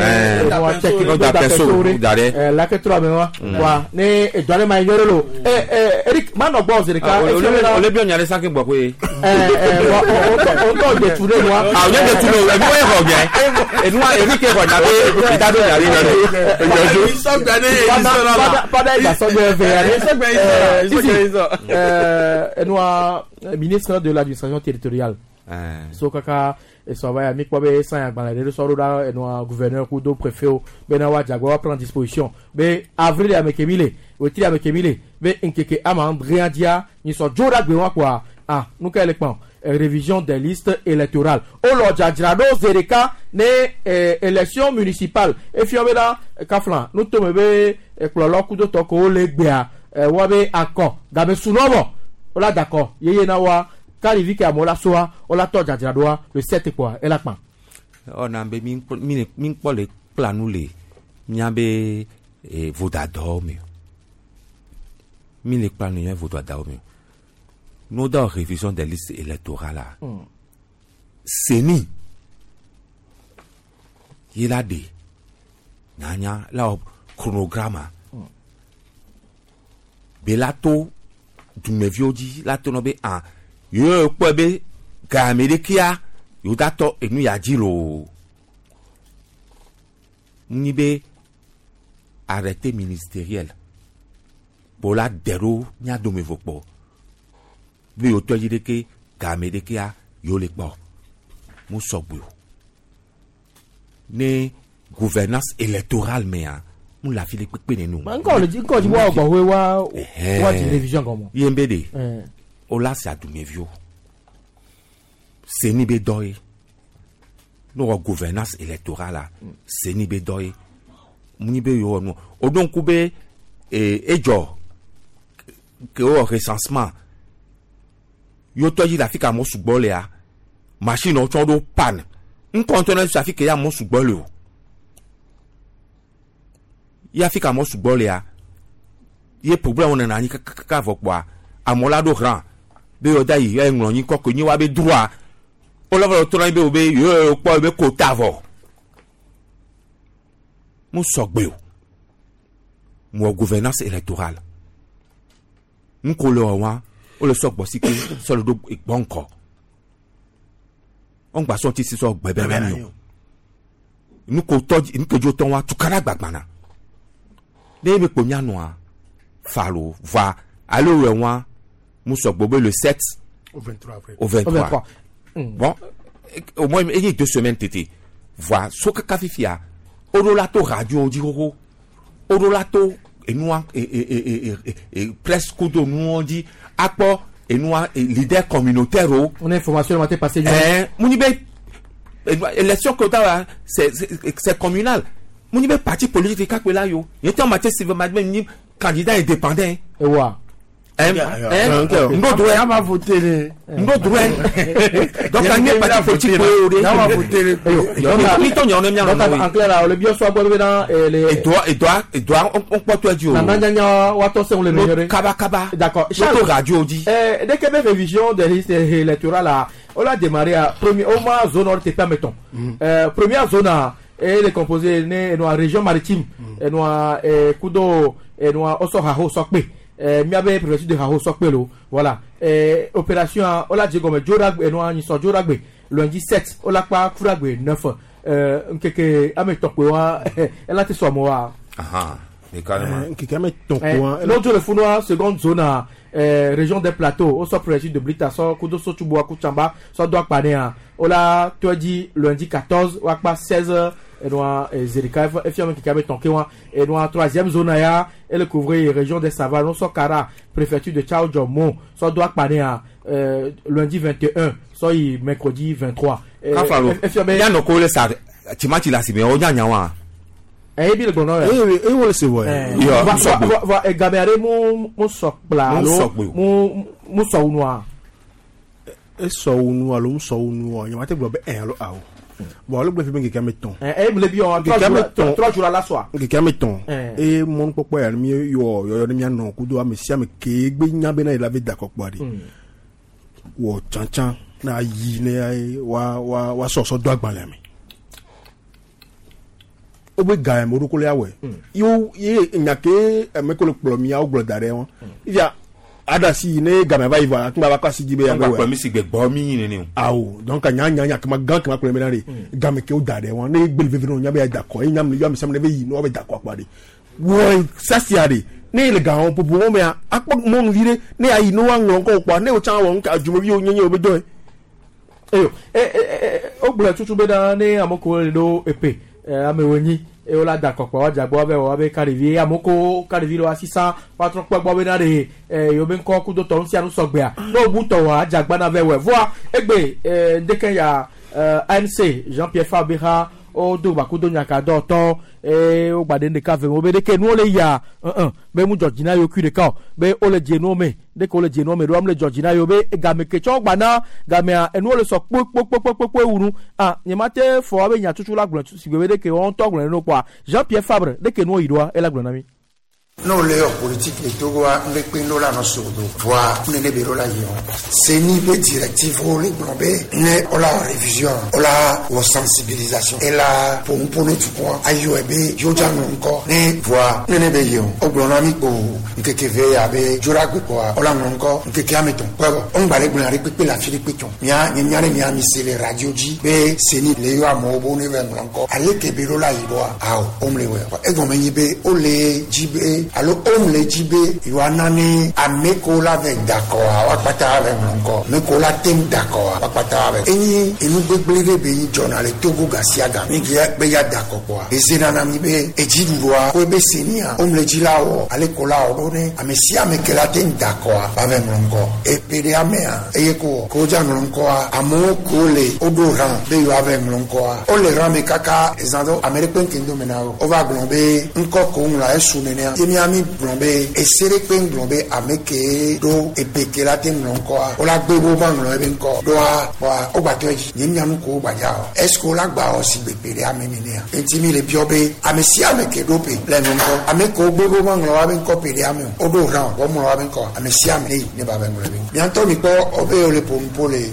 la que tu as besoin wa ne doit ma yorelo Eric mano boss Eric o le bien nyare sanke gbo pe on to de tourner moi ah on de tourner e mo e ho bien e nu Eric e ho na be idado nyare re so gba ne pada ya so be ministre de l'administration territoriale so kaka et ça va avec quoi ben ça dans les ressorts là et nous gouverneur ou do préfet ben wa jago prendre disposition ben avril avec Emile ou tri avec Emile ben nkeke amandre dia ni so jora gbe wa quoi ah nous quel plan révision des listes électorales au lo jajrado zereka ne élection municipale et fiobeda kaflan nous tombe be klolo ku do to ko le gbea wa be accord gabe sunobo ola d'accord yeye na wa Karivi qui a mola soa, on la toja jadwa le 7 quoi, et la pan. On a be min pour le planule, nyabe vodador me. Min le planule vodador me. Nous dans révision des listes électorales là. Seni. Il a dit nanya la chronogramme. Belato du meviodi la tonobe en yo kwebe ga amerikia yo dato enu ya jilo nibe arrêté ministériel pour la dero nya do me vokpo bi o to jide ke ga amerikia yo le po mu sogbu ne gouvernance électorale mais mu la file pepe nenu encore le dit quand tu vois wa télévision comme yembede Ola c'est à Dumevio. C'est Nibé Doy. Nos gouvernance électorale, c'est Nibé Doy. Nibé Yo. Au donc, Koubé et Jo, que au recensement, Yo Toyi la fille à mon sous-bolé, machine au chondo panne. Un conteneur ça fait qu'il y a mon sous-bolé. Il y a fait qu'à mon sous-bolé, il y a problème, on en a ni qu'à voir. À mon lado grand. Be oda yi e nro yin koko yin wa be droit o lo to ran be o be yo po be ko tavo mo sogbe o mo gouvernance électorale nko le wa o le sogbo si ke so le do igbonko on gba so ti si so gbebe ni nous que je t'en vois tout carré bagbana. Dès me pomia noir, falo, va, aller au roi, moussa bobé le 7 au 23 avril. Au 23. Bon, au moins, il y a 2 semaines, tété. Voilà, ce que Kafifia, Odolato radio, Diroro, Odolato, et nous, et presque de nous, on dit, apport, et nous, leader communautaire, on a information, on va te passer. Mounibé, élection que c'est communal. Mounibé, parti politique, là, yo. Il était en matière civile, madame, candidat indépendant. Et ouais. On va voter. Donc, on parti politique. On va voter. En clair, le bien soit bon dans les. Et doit, on peut tout dire. D'accord. Radio dit. Dès que mes révisions des listes électorales, on a démarré à au moins zone nord, c'est pas mettons. Première zone, elle est composée de la région maritime, et noa Kudo, et noa Osohaho Sokbe. Miabe préfet de Haho Sokbelo, voilà. Opération Ola Djegome Joragbe et Noa Niso Joragbe, lundi 7, Ola Kwa Kuragbe 9, Nkeke Ametokwa, elle a été soit moi. Ah, mais carrément. L'autre le Founois, seconde zone, région des plateaux, au soit préfet de Blita, soit Kudo Sotuboa Kuchamba, soit Douakpanea, Ola, tu as dit lundi 14, Wakpa 16. Et noa Zerika FIAM qui avait tonké et noa troisième zone ya elle couvrait région des Savanes soit Kara préfecture de Chao Jomo soit doit Panea lundi 21 soit mercredi 23 FIAM ya no ko le sa timati la sibe o nya nya wa bi le gono e wo le se wo va gamere mo sokpla mo so unwa e so unwa lo so unwa nyamate gbo be en lo awo. Bon, le bleu qui mettons. Le bio 3 jours à la soirée. Qui mettons. Et mon papa mieux yo non kudo amesia me ke gbe nya be na il avait d'accord quoi di. Wo chanchan na yi ne wa so do agban mi. Obe ga mo ru ko le awe. Yo ye nya ke me ko le plomia o glodare won. Ya adasi ne game va iva tun ba ka si jibe ya go wa mi si gbe gbo mi yin ni awo donc nya kama gan kama ko menare game ke o dare won ne gbe vivre no nya be da ko nya mi yo mi sam ne be yi no be da ko pade wo sa si ade ne le ga on popo mo me apo mo nu vire ne ayi no wan no ko pa ne o chan won ka jumo bi o nyenye o be do o gbe tutu be da ne amoko le do epe amewonyi et on l'a d'accord quoi jagbo avec arrivé amoko arrivé à 600 patron quoi bobe na de yo ben ko ku do to nsi anu sogbe a no buto wa jagba na vewe voir egbe ndeken ya ANC Jean-Pierre Fabera o do ba ku do nyaka do to o gbade ndeka ve mo be de ke nu le ya be mu Georgina yo ku de ka be o le je no me de ko le je no me do am le Georgina yo be ga me ke cho gba na ga me enu le so po unu nyemate fo abe nya tutu la gbon si be de ke on to gbon no kwa Jean-Pierre Fabre de ke no idoa e la gbon na mi non les politique les togo le pendo la no sodo voix ne le biro la yo c'est ni le directive ou les blombe ne ola révision ola ou sensibilisation et la pour nous tout point ayo ebe yo janu nko ne voix ne be yo o blona mi ko nkeke ve abe jura ko ola nko nkeke ameton kwebo on ba le blona repepe la fili peton nya mi c'est les radio ji be c'est ni le yo amobo ne ve nko ale ke biro la idoa aw on le we e go menyi be o le jibe alors on le jibe yoanani ameko la avec d'accord wakpata avec encore meko la tem d'accord wakpata avec eni enu gbegbele be yi journal Togo Gasiaga mi be ya d'accord quoi et c'est nana mi be ejidwa ko be senia on le jilawo ale kola odone amesia mekela tem d'accord avec encore et pediamea eyeko ko janu encore amoko le odoran be yo avec encore on le rame kaka ezando american kingdom menao ova glombe nkoko la esunene yemi blombe et seré pen blombe ameke do e pekela tem nonkoa ola gbebo banglo e benko do wa o batoji nyamnu ko baja est-ce que la gba o si bepere amenene entimi le biobe amesi ameke do pe le nonko ameko gbebo banglo wa benko pere ame o do ran o mo wa benko amesi ame ne ba banglo le benko bientôt mi ko obe o le pour le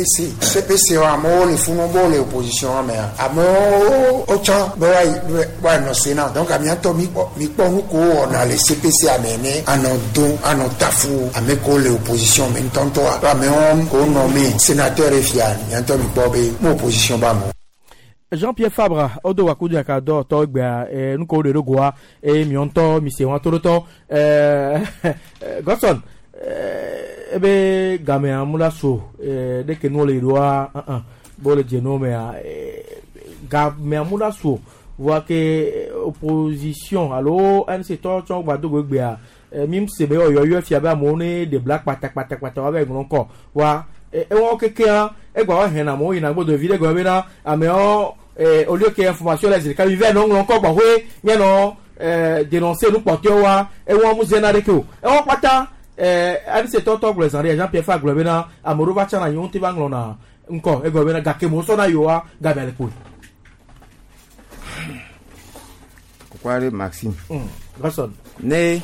CPC wa mo le funo bo le opposition ame amo o cha ba no sena donc bientôt mi ko nu ko on a les CPC amené anotafu ameko le opposition mais tonto a mais on ko nommé sénateur et fian yanto mi bobe mo opposition ba mo Jean-Pierre Fabre odo wakudu akado to gba nuko de rogoa mi onto mi se wan toroto Godson ebe game amula so de ke no le roa bole genome game amula so voit que opposition allo an se to chon gba do gbe a mim se be yo fi aba mo ne de black patak wa be ngon ko wa won keke an gba wa hen na mo ina gbodo video gba be na ame o au lieu que information les quand il vient non encore ba we nye no dénoncer nous porter wa won mu zena de ko won pata an se to glo zan Jean-Pierre Fabre be na amoro va chana yon ti banglo na nko gba be na ga ke mo so na yo wa ga be le ko Kware Maxime. Godson. Ne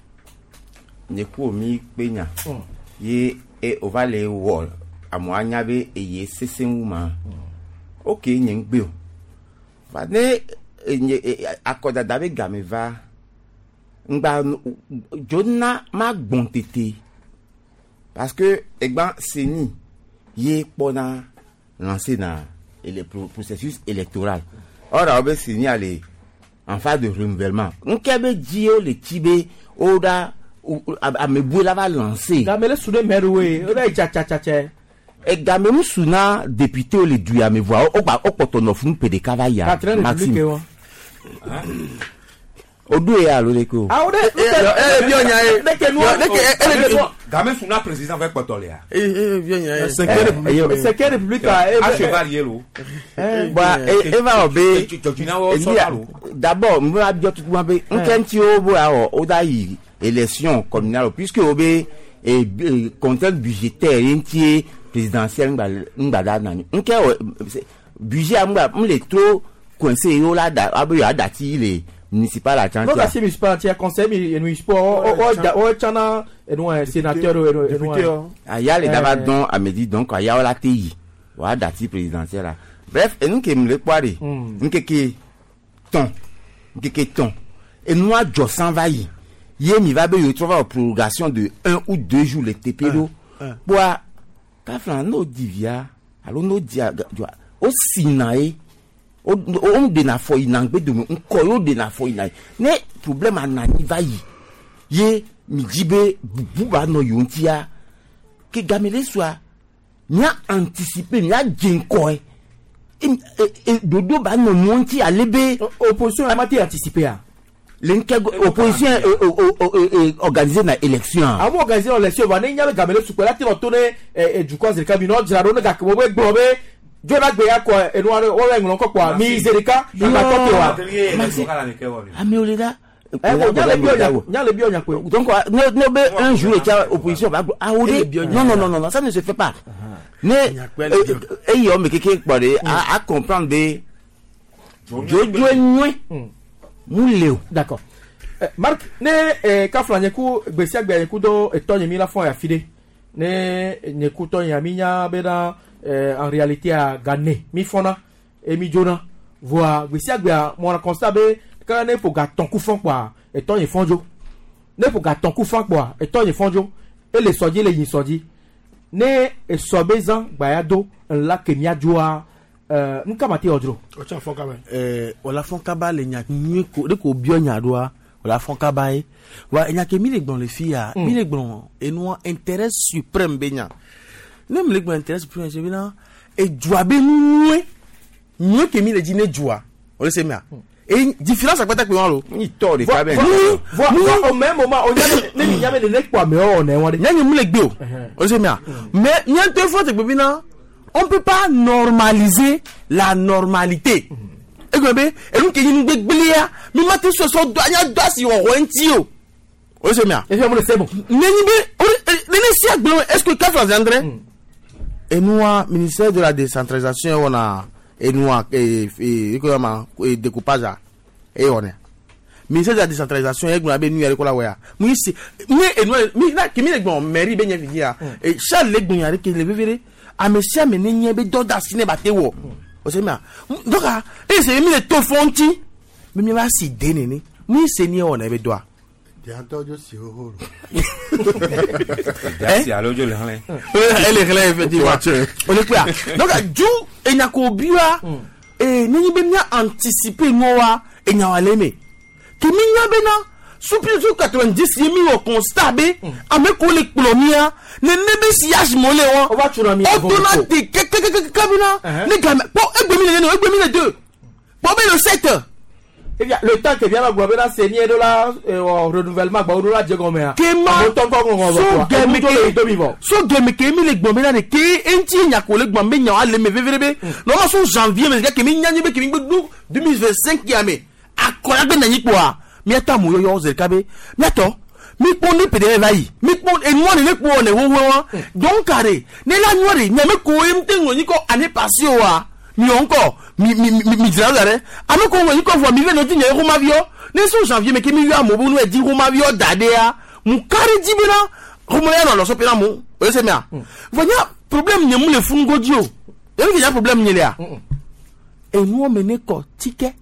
ku mi penya. Ye o va le wo amoanya be eye sesen ma. Okay, nyen gbe o. Ba ne akoda dabe game va. Ngba jona ma gbon tete. Parce que egba seni ye pona lancer na le processus électoral. Or abe seni aller en phase de renouvellement. Nkebe dio le tibe oda amebu la va lancer. Gamele soude merwe, oda cha. E gamemu suna député o le duya me voix o potonof nu PDK va ya. Maxime. Odu e alo leko. Ah ode bionya e. Deke Game suna président va potolia. Bionya e. C'est république a cheval yellow. Ba e va obe. D'abord, me a bien tout moi be. Nkenti o bo a o da yi élection communale puisque obe et contexte budgétaire entier présidentiel ngba nani. Nke budget amba mle trop coincé yo la da abu adati le municipal à Chantia. Non, c'est municipal à conseil municipal o chana et sénateur et député. Aya le daba don a me dit donc aya la TI. Wa dati présidentiel là. Bref, et nous qui me le poire. Nous qui ton. Et nous a jo s'envahir. Hier mi va be yo trouver une prolongation de 1 ou 2 jours le TPDO. Boa ka flan no divia. Alors no dia o sinae on de na fo inangbe de on koyo de na fo inai ne problème anani va ye mi jibe buba no yontia ke gamele soit nya anticiper nya jenko e dodo ba no monti alebe opposition a mati anticiper a l'opposition organisée na élection a mo organiser élection ba ne nya gamele su ko la ti no to ne du cause de camino jira no ga ko be gbobe Jona gbe ya ko enu o re ngun ko kwa mi zerika ngba to te wa ameoleda nyale bi onya ko donc no be un jour et opposition ba aode non ça ne se fait pas ne e yo me keke pare à comprendre de jojo nwe muleo d'accord Marc ne ka flanye ku gbesia gbe ku do etonye mi la fon ya fide ne ku to ya minya beda en réalité à gagner mi fona et mi jona voix gbesia gbe mo constat be quand ne pour gaton ku fon kwa etonye fonjo ne pour gaton ku fon kwa etonye fonjo et les sodi les yin sodi ne esobezan gbayado la kemia joa nkamate odro o cha fon kaba wala fon kaba le nyak nyiko de ko bionya doa wala fon kaba e wa nyak mi le gbon le fia mi le gbon et no intérêt suprême benya nem le gbon intérêt suprême je bina e joa be nwe ke mi le di ne joa o le se mia et différence akpata pe won lo ni to de ka ben voilà au même moment on y a ne nyame de nek kwa me o ne won de nyame mu le gbe o le se mia mais nyen te faut te gbe bina on peut pas normaliser la normalité. Et que nous qui nous gbegbelia, mi mati so do anya do si wo wenti o. O se mia. Et je me c'est bon. Neni si agbe est-ce que ka France André? Et nous ministère de la décentralisation on a et nous comment découpage et on est. Ministère de la décentralisation et nous nous yare ko la wa. Mu si et nous na ki mi le gbon mairie be nya vidia et Charles le gbon yare ke le vivere a monsieur menye be do da sine batewo o se mia donc e se mi le to fonti me mi va si denene mi se ni ona be do a de antojo si ho si alojo le han elle est effectivement on est quoi donc du e na ko biwa nenyi be mia anticiper noa enyawaleme ki minya bena supri su 90 yemi o constat be ameko le plomia ne nebe siage mole won on va tu rami on te kabina ne game po egbemi le 2 po be le 7 et bien le temps que vient la gouvernement seigneur de la renouvellement ba odora jegomea kema so game ke mi le gbomena ne ke enti nyako le gbombe nya ale me veverebe no ma so janvier me ke mi nyanye be ke mi 2025 yame akola be nanyi kwa mi ata mu yo zerkabe mi ato mi pon ni pede vai mi pon en mo ne ko ne wo donc carré ne la nyori nyame ko imtengo ni ko ane passé wa mi onko mi dira gare ame ko wo ko vo mi ve no ti nye ko ma vio ne so janvier me ke mi yo amobu no e di ko ma vio dade ya mu kare dibina ko mo ya no lo so pena mu o se mia vonya problème nyemu le fungo dio e ki ya problème nyele ya e no mene ko ticket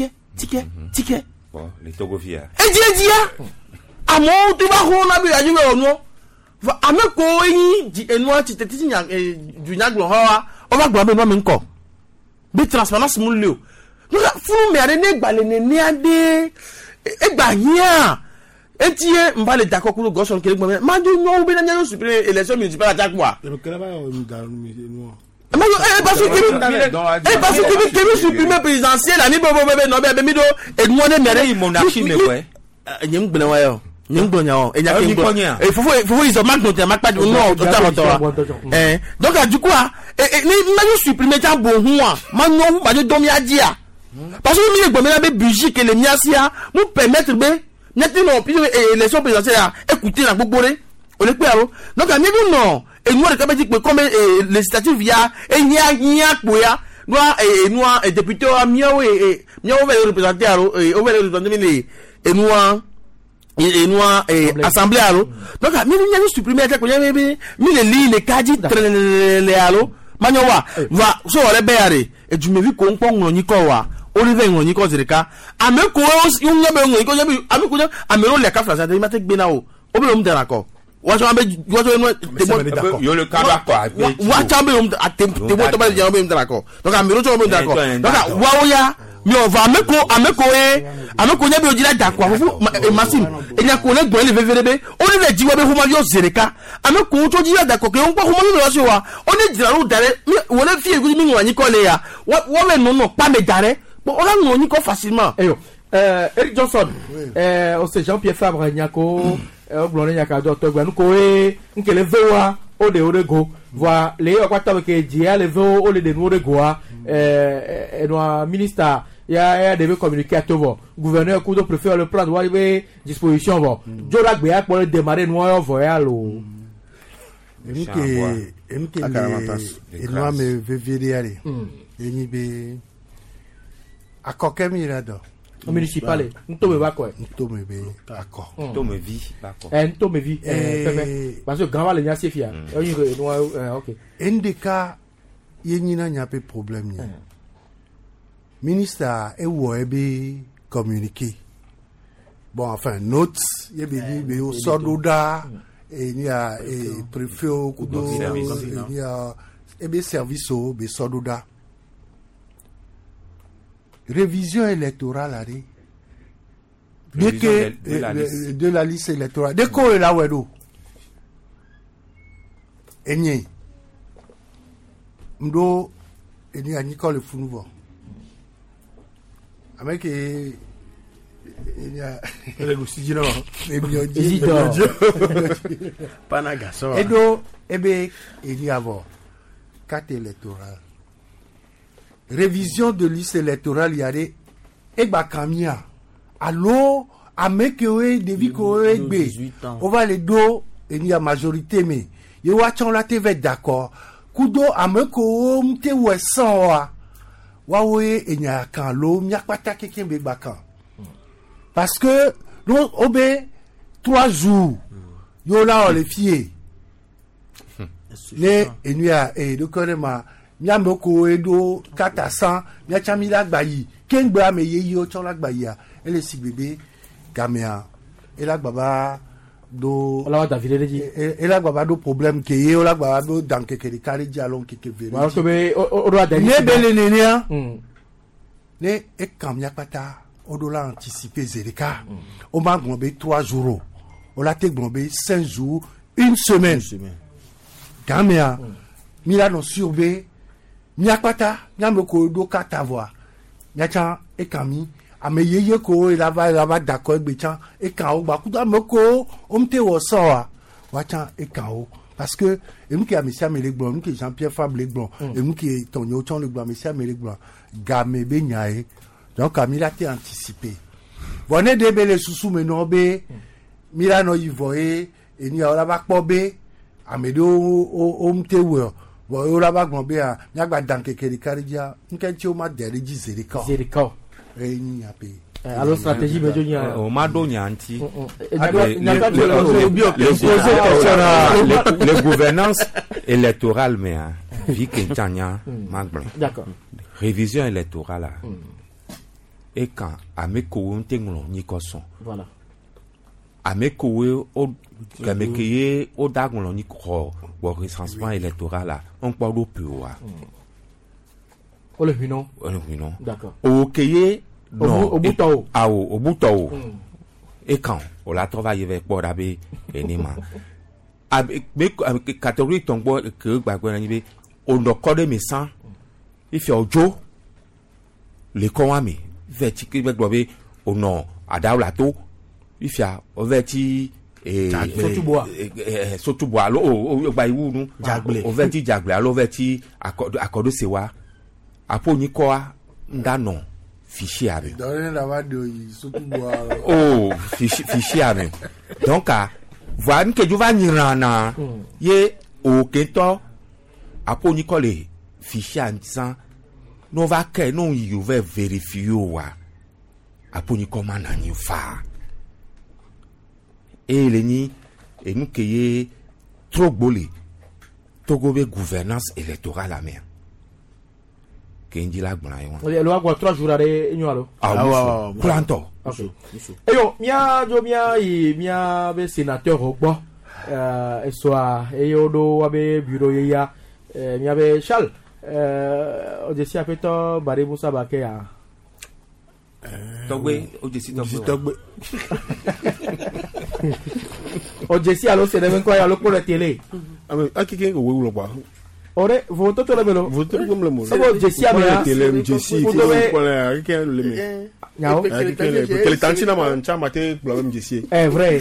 bon les togofia e dia amo tu ba ho na bi aji we onu va ame ko yin di enu ati teti nya dunya glo ha o ba gbo be no mi nko bi transparence mu le o no funu me are ne gbale ne ade e gba hia etie mbale dakokuru goson kele gbo ma do no be na nya supre election municipal atakwa pero que va no parce que tu supprimer présidentiel ani bobo bebe no bebe mido e nwone mere monarchie me kwe nyem gbele wa yo nyem gbonya o enya ke gbo e fofo iso magno te makpa no to ta donc du coup ni ma supprimer ta bo hu a ma no ba de domi adia parce que mi le gbome na be budget que le miasia mu permettre be nyati no puis élection présidentielle écouter na gbogbo on le pe aro donc a nidu no et nous le kabeti pe comme législative ya e nya poya doa nous député a miawo miawo va représenter aro o va représenter et nous assemblée aro donc mi nya supprimer ta ko nya mi le li le kaji le alo manyowa va so ore be yare e jumevi ko npo nyi ko wa Oliver nyi ko zirika ameko yo nya be nyi ko nya bi ameko nya amero le ka France de mate gbe na o obi lo mdara ko wacho yo le kaba ko wacho be te mo to ba je be mdara ko donc amero to be mdara ko donc wa ya mi on va ameko nya be ojira da ko fufu masim enya ko le gbo le veverebe Oliver jiwa be huma yo zirika ameko to jira da ko ke on pa huma lo so wa oni jira ro dare mi wole fie gudi mi nwanyi ko le ya wo me no pa me dare bon on a nwanyi ko facilement Eric Johnson o se Jean-Pierre Fabre nyako blonde nyaka do to gba nuko nkele vewa o de go voa le o kwata ke dia le vo o le de no de goa no ministre ya devait communiquer à tout gouverneur coup de préfet le plan doit arriver disposition bon jola gbe ya pour démarrer no voyal o emke enwa me veviere eni be akokemi rado municipal ntome ba ko ntome be akọ ntome vi ba ko ntome vi parce que grand va le nya sefia OK ndeka yenyina nya pe problème ni ministre e wo ebe communiquer bon enfin note ye be di be o sododa e ni a préfet o kudo ni a ebe service o be sododa révision électorale dès que de la liste électorale dès qu'on est là wedo enye ndo eni anyiko le funuvo avec le gusijino panaga so edo ebe eni avo carte électorale révision de liste électorale yare egba kamia allo amekewe devi ko egbe on va les do eni a majorité mais ye wa chon la te va d'accord kudo ameko mte wesan wa we enya kan lo mia pata keken be bakan parce que nous obé 3 jours yo la on les fier les enu a de konema nyamoko edo 400 nya chamila gbayi kengba me yeyi o chon la gbayi a ele si bebe gamea ela baba do la wa David leji ela baba do problème ke ye ola baba do dans que les carré dialon que vérité parce que o do adani ne bele nenia ne e kam yakpata o do la anticiper zerika o ma gbɔn 3 jours o la te gbɔn 5 jours 1 semaine gamea mi la no surbe mi yakpata nyame ko do kata voa nyacha e kami ame yeye ko il va d'accord egbe chan e kan o gba kudo ame ko o mte wo so wa chan e kan o parce que emu ki amisia me le gbon emu ki Jean-Pierre Fabre le gbon emu ki Tonyo Chan le gbon amisia me le gbon game be nyae donc amila te anticiper bonne de bele susu me no be mira no yivoe eni ora ba po be amedo o mte wo o la ba gbon be a nyagba dan kekere karija nke ti o ma dere ji zerika ni ape alors stratégie bejo nya o ma do nyanti les gouvernances électorales mais vi kentanya magble d'accord révision électorale et quand ameko ntenglo ni koson voilà ameko o kamekeye o daglo ni ko wo recensement électoral on parle au POA o le hino d'accord o keye non obutao obutao et quand on la travaille avec Borabe et Nima avec catégorie tombo que bagwe ni be on do code me sans il fait ojo le konami veti que bagwe on no adawlato il fait o veti sotuboa lo o gba iwu nu o veti jagble alo veti akodo sewa apo ni ko ndano fichier avec fichier avec donc voilà que tu vas nirana ye o kento apo ni ko le fichier en disant no va que non you va vérifier wa apo ni ko manani fa et le ni et nous que ye trop bolé Togo be gouvernance électorale la mer kenji la gbona yon le wa 3 jours are nyalo planto eyo mia jo mia be sénateur ogbo soit eyo do wa be bureau ya mia be Charles o je si apeto Barry Moussa Barke ya togbe o je si togbe o je si alo se deben ko ya lo por la télé akike ko wewu lo pa ore voto to le melo voto ko le mo sabo je si amea télé je si ko la akike le me nyao que le tantina ma chama te problème je si vrai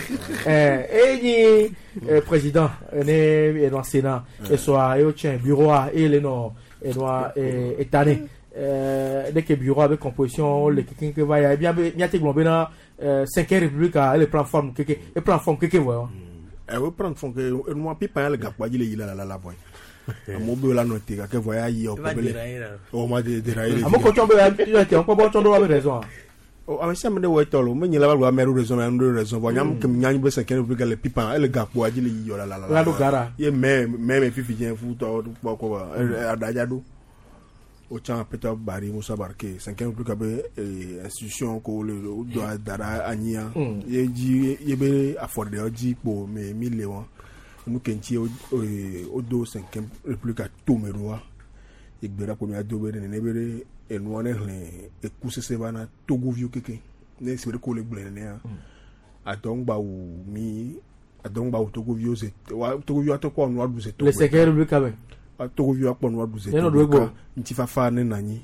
ni président ne no sénat et soit e o tien bureau a et le no et doit étané dès que bureau avec composition le quelqu'un que va ya bien te globé na 5e république a le prend forme quelque et prend forme quelque voilà we prend forme que moi pipa le gap wajile yila la boy mo be la noter que voya yi o probele o ma de railler amo ko chombe ya ti on ko bo chondo wa raison o a se me de we tolo me nyila ba meru raison na ndo raison bo nyam kem nyany be 5e république le pipa le gap wajile yi yo la do gara ye me fifi jen fu to ko adaja do au champ Peter Barry Moussa Barke 5e république be institution ko le doit dara ania ye ji ye be affordé oji po me 1000 lewa nous kenti au do 5e république à Tomeroa et bera première do be ne bere e no ne e kuse se bana Togo vieux keke ne se ko le ble ne adongba u mi adongba u Togo vieux c'est Togo vieux to ko no adu se to le 5e république abe Togo vieux akpo no adu se to nti fafa ne nanyi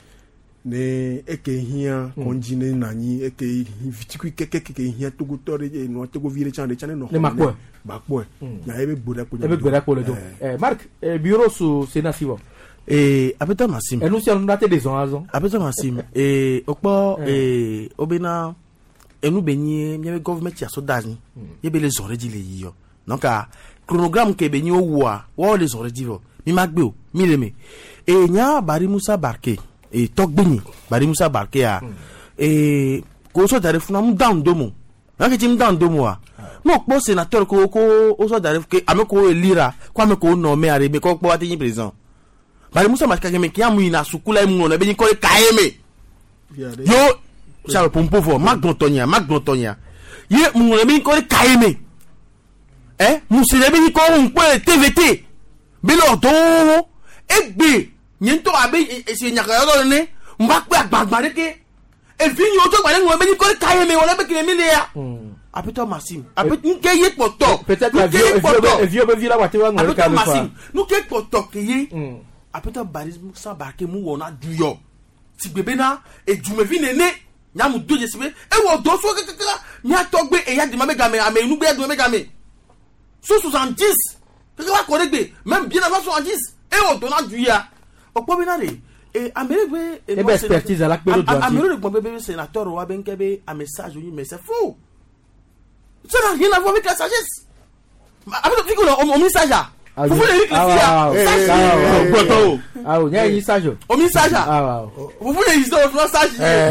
ne eke hia konji ne nanyi eke vitiku keke hia Togo tore no Togo vieux chande chane no bakwe na ebe gbora ko le do Marc bureau sous sénat sivo abeto masim nous sommes daté des ans abeto masim okpo obina enu benyi mi government ya so dani yebe les oredi le yiyo donc chronogramme ke benyi owa wo les oredi vo mi magbe o mi leme nya Barry Moussa Barke tokbeni Barry Moussa Barke a ko so dare funa mu down domo na ke tim down domo a no po sénateur ko o so dare ke ameko elira ko ameko no me are be ko po ati président Barry Moussa Barke ke me ki amu ina sukula mu no be ni ko kaeme yo Charles Pompo fo Magnotonia ye mu no be ni ko kaeme musile be ni ko un po TVT be lo do egbe nyento abe ese nyaka yo ne mbakpe agbagba deke evi nyo to gbale ngwe beni ko kaye me wala be kile mi le ya apito masim apito nke ye poto peut-être la vieux be vila wate wa ngwe ka me fa nu ke poto ke ye apito barisme sa barke mu wona duyo ti bebe na ejume vi nene nyamu doje sibe e wo do so kekeka nya togbe e ya di mame game ame inu be do me game so 70 kekeka ko regbe même bien avant 70 e wo do na duya opo bi na re et amélie expertise à la période amélie le bébé sénateur ou abenkebe un message mais c'est faux ça n'a rien à voir avec la sagesse avec le fico au message vous voulez dire ah il y a un message au message vous voulez dire au message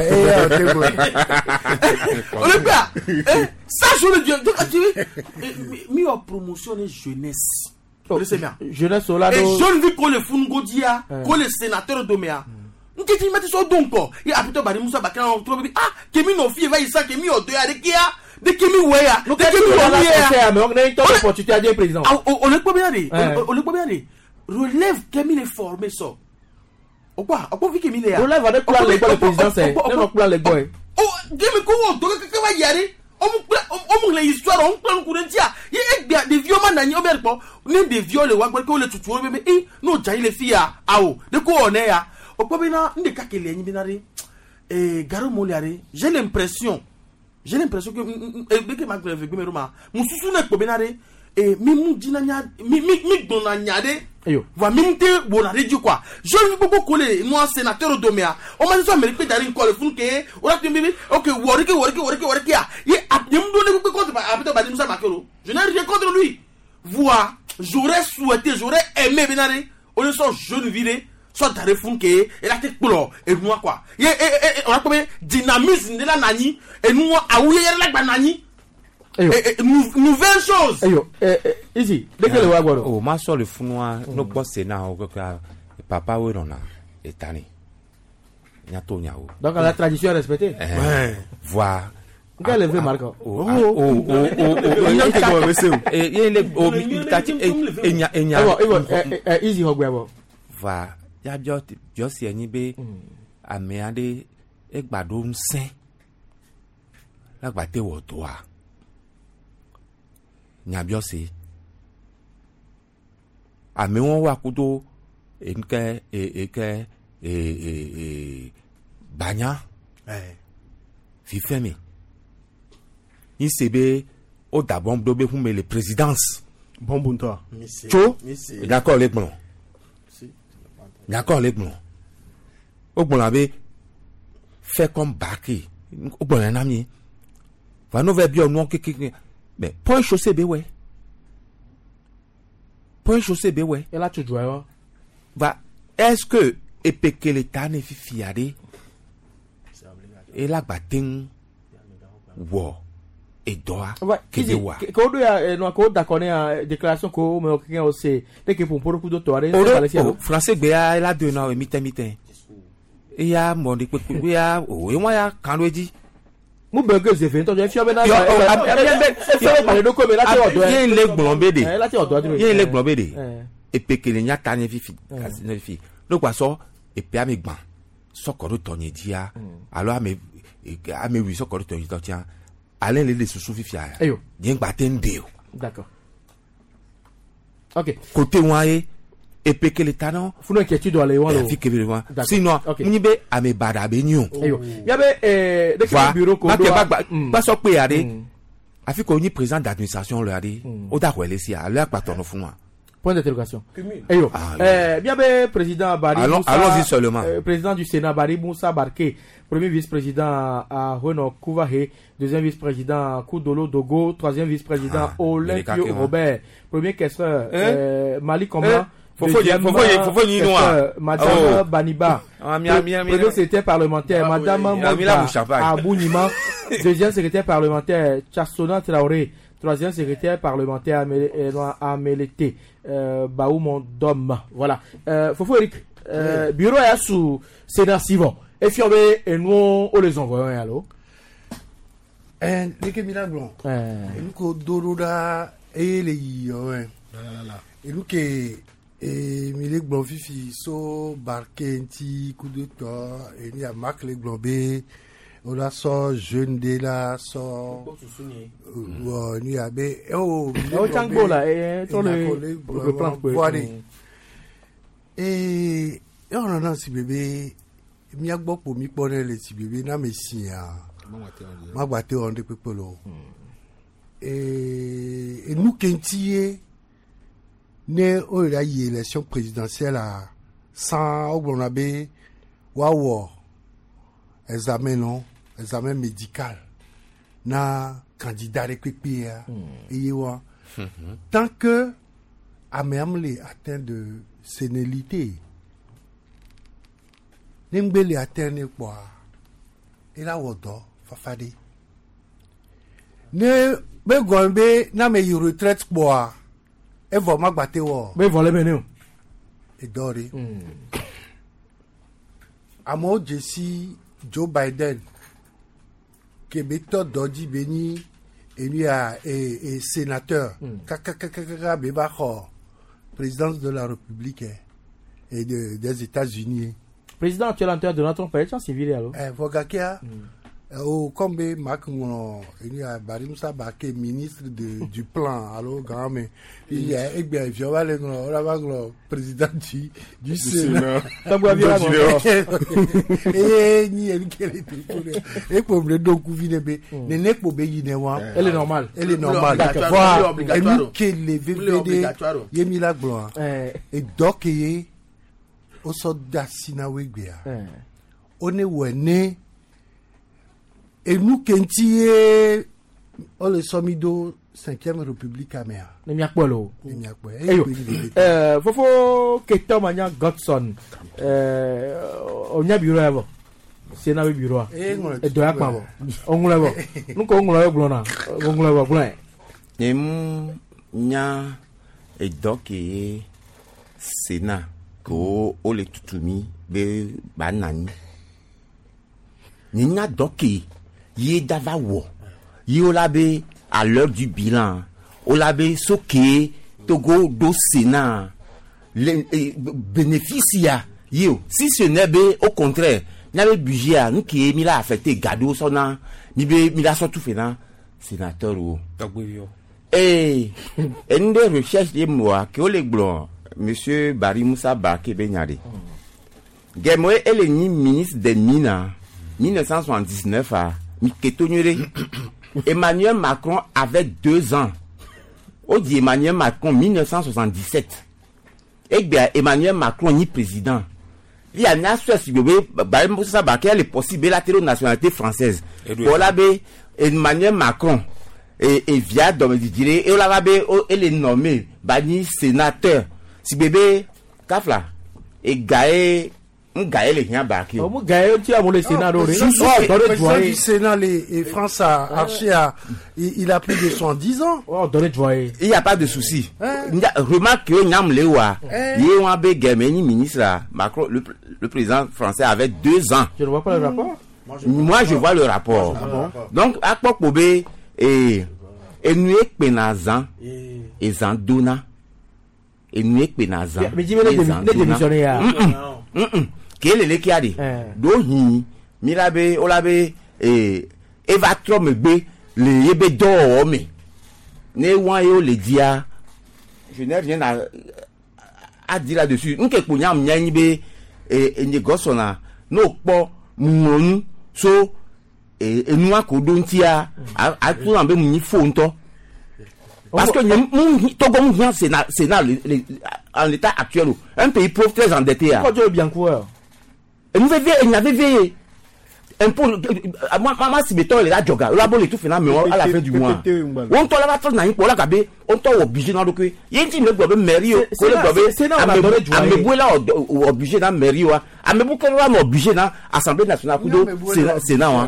on le fait ça je le dis donc mis en promotion de jeunesse jeunesse là et jeune vu qu'on le fungodia qu'on le sénateur domea nketi meti so donko ya apito bari musa bakana on trouve ah kemi no fie va isa kemi odo ya de kia de kemi weya no kemi weya mais on a une opportunité à dire président on le peut bien dire relève kemi les former ça o quoi vi kemi les relève avec plan les président c'est non plan les boy oh kemi ko do ka va yare on les histoire on plan courentia il y des vieux man nani oberpo nem des viols wa ko le tutu bebe e no jai le fia awo de ko one ya opobina nde ka kele nyi binare garo moliare j'ai l'impression que ma grève be meruma mususu na ekobinare mi mu dinanya mi dona nyade va minte bonare di quoi je ne peux pas coller moi sénateur domea on m'a dit ça mérite d'aller coller fun ke ora timbi OK woriki ya ye abdem donné ko contre abito badim sa makelo je n'ai rien contre lui voir j'aurais souhaité j'aurais aimé binare on est so jeune viré so dare fun ke et la tête plo et moi quoi ye on a comme dynamisme de la nani et nous awuye la banani nouvelle chose ici dès que le wa goro oh ma so le funwa no boss na o ka papa we rona etani nyato nyao donc la tradition est respectée voir quel est le marque easy hogwebo va ya just eni be ame ade egbado nsen lagbate wo to a nyabiose ame won wa kudo enke banya fifemi ICB au d'abord dobe pour le présidence bon bonto cho d'accord les blancs d'accord les blancs au bon avait fait comme Baki au bon un ami va nous faire bien non que mais point chaussée be ouais et là tu dois va est-ce que epeke l'état ne fifiade et la batin wo et doa que de wa ko do ya no ko d'accord ne déclaration ko me o ken o se de que pour coup d'auto français be ya la de na miten et ya mo de pe ya o e wa ya kan lo di mu burger ze fe to je fi o be na e parler de ko me la ti odo e yen le gbonbede la ti odo yen le gbonbede epeke le nya ta ne fifi lo kwa so e pe ami gban sokoro to ni dia alors ame wi sokoro to ni to tia Alain les sous fifia bien batende d'accord OK côté waye et peke le tanon faut une inquiétude aller walo sinon nibe ame bada benyo yabe de que bureau ko ba so pe ade afi ko ni président d'administration le ade o da ko elesi a le paton fun wa point d'interrogation bien président Bari allons-y seulement président du Sénat Bari Moussa Barké premier vice-président à Renaud Kouvahe, deuxième vice-président Koudolo Dogo, troisième vice-président Olympio Robert, premier questeur Mali Komba, deuxième questeur Madame Baniba, premier secrétaire parlementaire Madame Moda Abounima, deuxième secrétaire parlementaire Chassona Traoré, troisième secrétaire parlementaire Amelete Baoumon Dom. Voilà. Fofo Eric, bureau est sous Sénat Sivon. Et puis nous on les envoie allô dès que milagro nous ko doroda et les yo et nous que et mi le glon fifi so barke nti coup de temps et ni a marque le globé on a so jeune de la so ni a be tango là et ton le plan et on a si bébé mi a gbo po mi pone le si bébé na me si a ma gbate on de pepolo et nous kentie ne o la y élection présidentielle à 100 au Bonabe wawo examen médical na candidat récupéré et wa tant que amemle atteint de sénilité nembele atteint quoi et la wodo fafade ne be gombe na me retraite quoi e vo magbate wo be vo le menu e dori amo jesi Joe Biden que beto doji beni et lui a et sénateur kaka beba ho présidence de la République et des États-Unis président actuel de notre pays civil alors vogakia au combe makngono il a Barimoussa Baké ministre du plan alors grand mais il y a bien violé le président du Sénat et ni elle et pour le donc vinebe ne nek bo beyi ne wa elle est normale voilà et nous que les VVD yemi la gloire et donc y au soldat sinawegbe on est wene et nous kentie on le somido 5e République amère ne miakpolo fofo keto manya Godson onya bureau abo sena we bureau e do yakpa bo onwule bo nuko onwule bo na onwule bo glan nem nya e doki sena ko ole tutumi be banani ni nya doki yi dava wo yi olabe à l'heure du bilan olabe soke togo do sénat bénéficia yo si ce n'est pas au contraire n'avait budget à nous qui mi la affecté gado sona mi la sortu fena sénateur ou et une des recherches de moi que le blanc monsieur Barimoussa Baké Benyade Gemoe elle est ni ministre des mines 1979 à Emmanuel Macron avait 2 ans. On dit Emmanuel Macron 1977. Et bien Emmanuel Macron ni président. Il y a un soit si bébé Barimoussa Baké est possible la nationalité française. Voilà Emmanuel Macron et via donc dire et là elle est nommé bani sénateur. Si bébé Kafla et Gaé Gaël est bien barqué. Gaël, tu as mon Sénat. Le du Sénat et France a arché il a plus de 110 ans. Il n'y a pas de souci. Remarque que Nyam Lewa, il ministre Macron, le président français avait 2 ans. Je ne vois pas le rapport. Moi, je vois le rapport. Donc, à quoi Kobe et nous penazan et Zandona et nous penazan. Mais dis-moi les démissionnaires. Quel est le cas de Dohi, Mirabe, Olabe, et Eva Trombe, les Yébédo, mais ne wanyo le dia. Je n'ai rien à dire là-dessus. Nous, quelqu'un n'y a n'y et négociona, non pas mon so et nous à Kodontia, à tout en béni fonto. Parce que nous, Togo, c'est en l'état actuel, un pays pauvre très endetté. Bien quoi. Et nous avait veillé. Un peu, maman, si béton, il a joga, la bonne et tout, finalement, à la fin du mois. On t'a la façon d'aller pour la cabé, on t'a obligé dans le cul. Il y a une petite mairie, c'est là, on a obligé dans mairie, à me bouquer là, obligé dans Assemblée nationale, c'est là,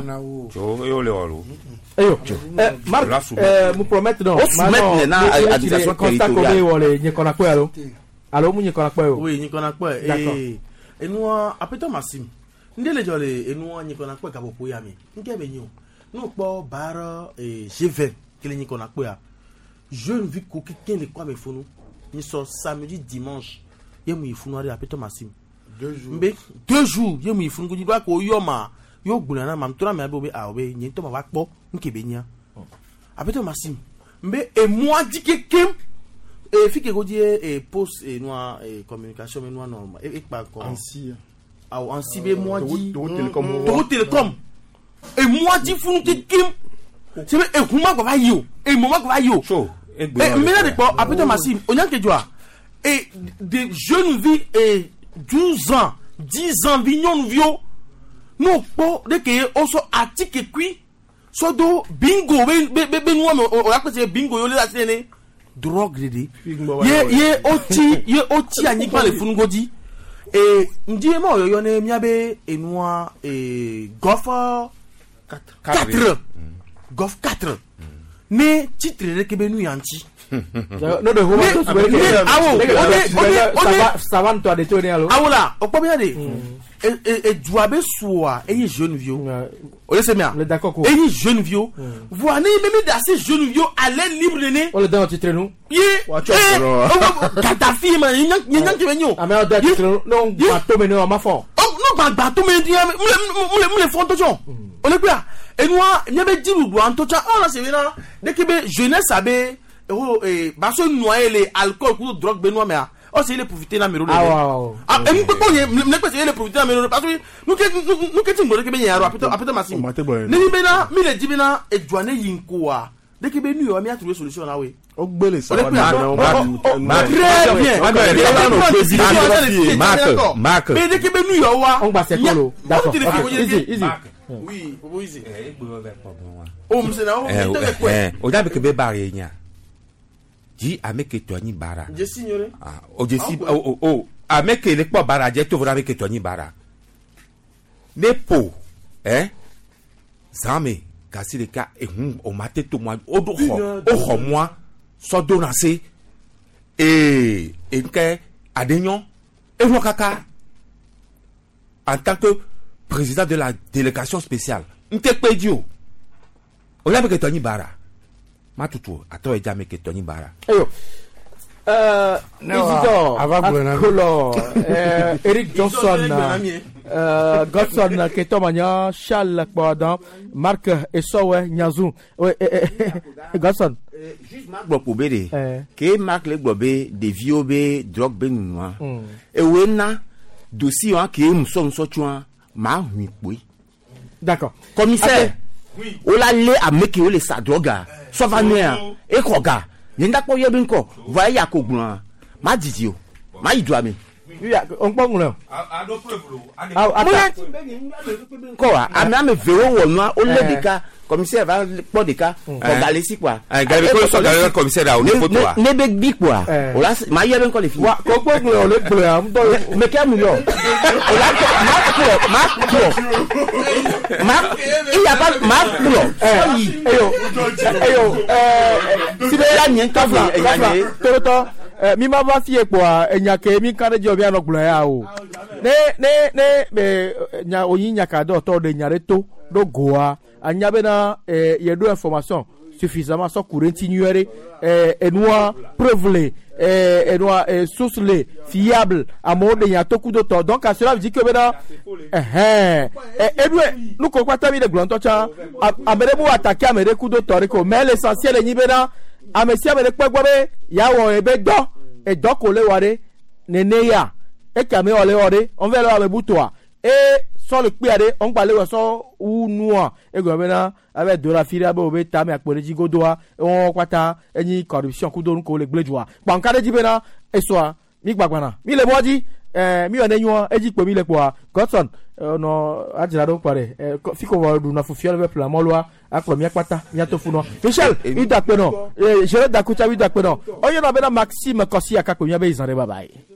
Marc, vous promettez non. À l'éducation territoriale. Alors, nous n'y connaissons pas. Oui, n'y connaissons pas. Et nous, après tout, Massim, nous n'y connaissons pas. Nous pas barre et G20 que n'y connaissons pas. Je ne vis qu'aucun de quoi me font nous. Nous sommes samedi, dimanche. ye mu ifunu ari apeto masim 2 jours ye mu ifunu ko jidwa ko yo ma yo gbuna na mam tora me be awe nyi to ma wa po nkebe nya apeto masim mbe e moi di kekem e fi ke go di e post e noa e communication me noa normal e pa ko ainsi ainsi be moi di to telecom e moi di funu kekem c'est e kuma ko va yo e mo ma ko va yo et mais de quoi après Massim on que joie et des jeunes vie et 12 ans 10 ans vignon vio non pas de que on so attique qui so do bingo be nous on a que bingo yo la tene drogue de ye oti ani pas le fungodi et ndi mo yo ne miabe et noir et golf 4 golf 4 mais titre de kebenu yanti no de homa savant toi de tourner alors awula o bien de et jouabe soa et jeune vieux o laisse bien le d'accord ko et jeune vieux voilà même d'assez jeune vieux à l'air libre de né on le donne titre nous ta fille man nyan ke benyo ah mais on donne titre non bateau mais non ma fond non bateau mais me le font toujours on est quoi et moi il y avait dit nous doit en tout cas on a c'est bien dès que jeunesse abe baso noyer les alcool ou drogue benoît mais oh c'est les profiter la mero ah et nous peut pas les profiter la mero parce que nous que tu me que ben yaro après Massim ni bena mi le dibena e douane yinkoa dès que ben nous mi a trouvé solution là oui o gbele ça va très bien Marc mais dès que ben nous yo wa on va c'est colo d'accord easy oui easy oh monsieur na o da be ke be bare nya ji ameke toni bara je signore o je si ameke le po bara je to vra ameke toni bara ne po zame kasi le ka o mate to moi o do ho moi so do na se nke adenyon e no kaka en tant que président de la délégation spéciale nte pedio o la ameke toni bara matutu ato eja meke toni bara eyo Eric Johnson Godson Ketomanya Charles Kwadam Marc Esowe Nyazu Godson juste Marc Bopobede ke Marc le gbobe de viobe drogue benua e wena dossier an ke muso tuan ma hui poi d'accord commissaire oui o la le ameke o le sa droga so va nia e koga yenda ko yebin ko va ya ko gbon ma dizio ma idua mi on pon lo a do preuve ko a me vero wona o le deka commissaire va po deka ko galesi quoi gabe ko so gabe commissaire a o ne photo a ne be bi quoi o la ma yebin ko le fi ko pon lo le bleu am do me ke mu yo o la ma il y a pas ma pro si be la nyen kafla toto mi ma va fie kwa enyake mi kan je obi anoglo ya o ne be nya oyin nyaka do to de nyare to do goa anya be na ye do information suffisamment so courenti nuere enoi preuve enoi source le fiable à mode de ya to coup de to donc à cela veut dire que be na edwe nous ko kwata mi de glon to cha amere bu attaquer amere coup de to ko mais l'essentiel ni be na amesi amere pegbobe ya wo ebe do e do ko le ware nene ya e kame ole ore on ve lo abebutoa e so le pe ade on gba le wo so unua e go be na abe do la firi abe obe ta me apore ji godoa won kwata eni corruption ku do ko le gblejua pankade ji be na e so mi gbagbana mi le boji mi o nenyo eji pe mi le po Godson no ajira do pare fiko wa du na fufiel be plan molwa akpo mi akpata mi to funo Michel ida pe no je da kucha ida pe no oye na be na Maxime Kosi akakpo mi abe izan re bye bye.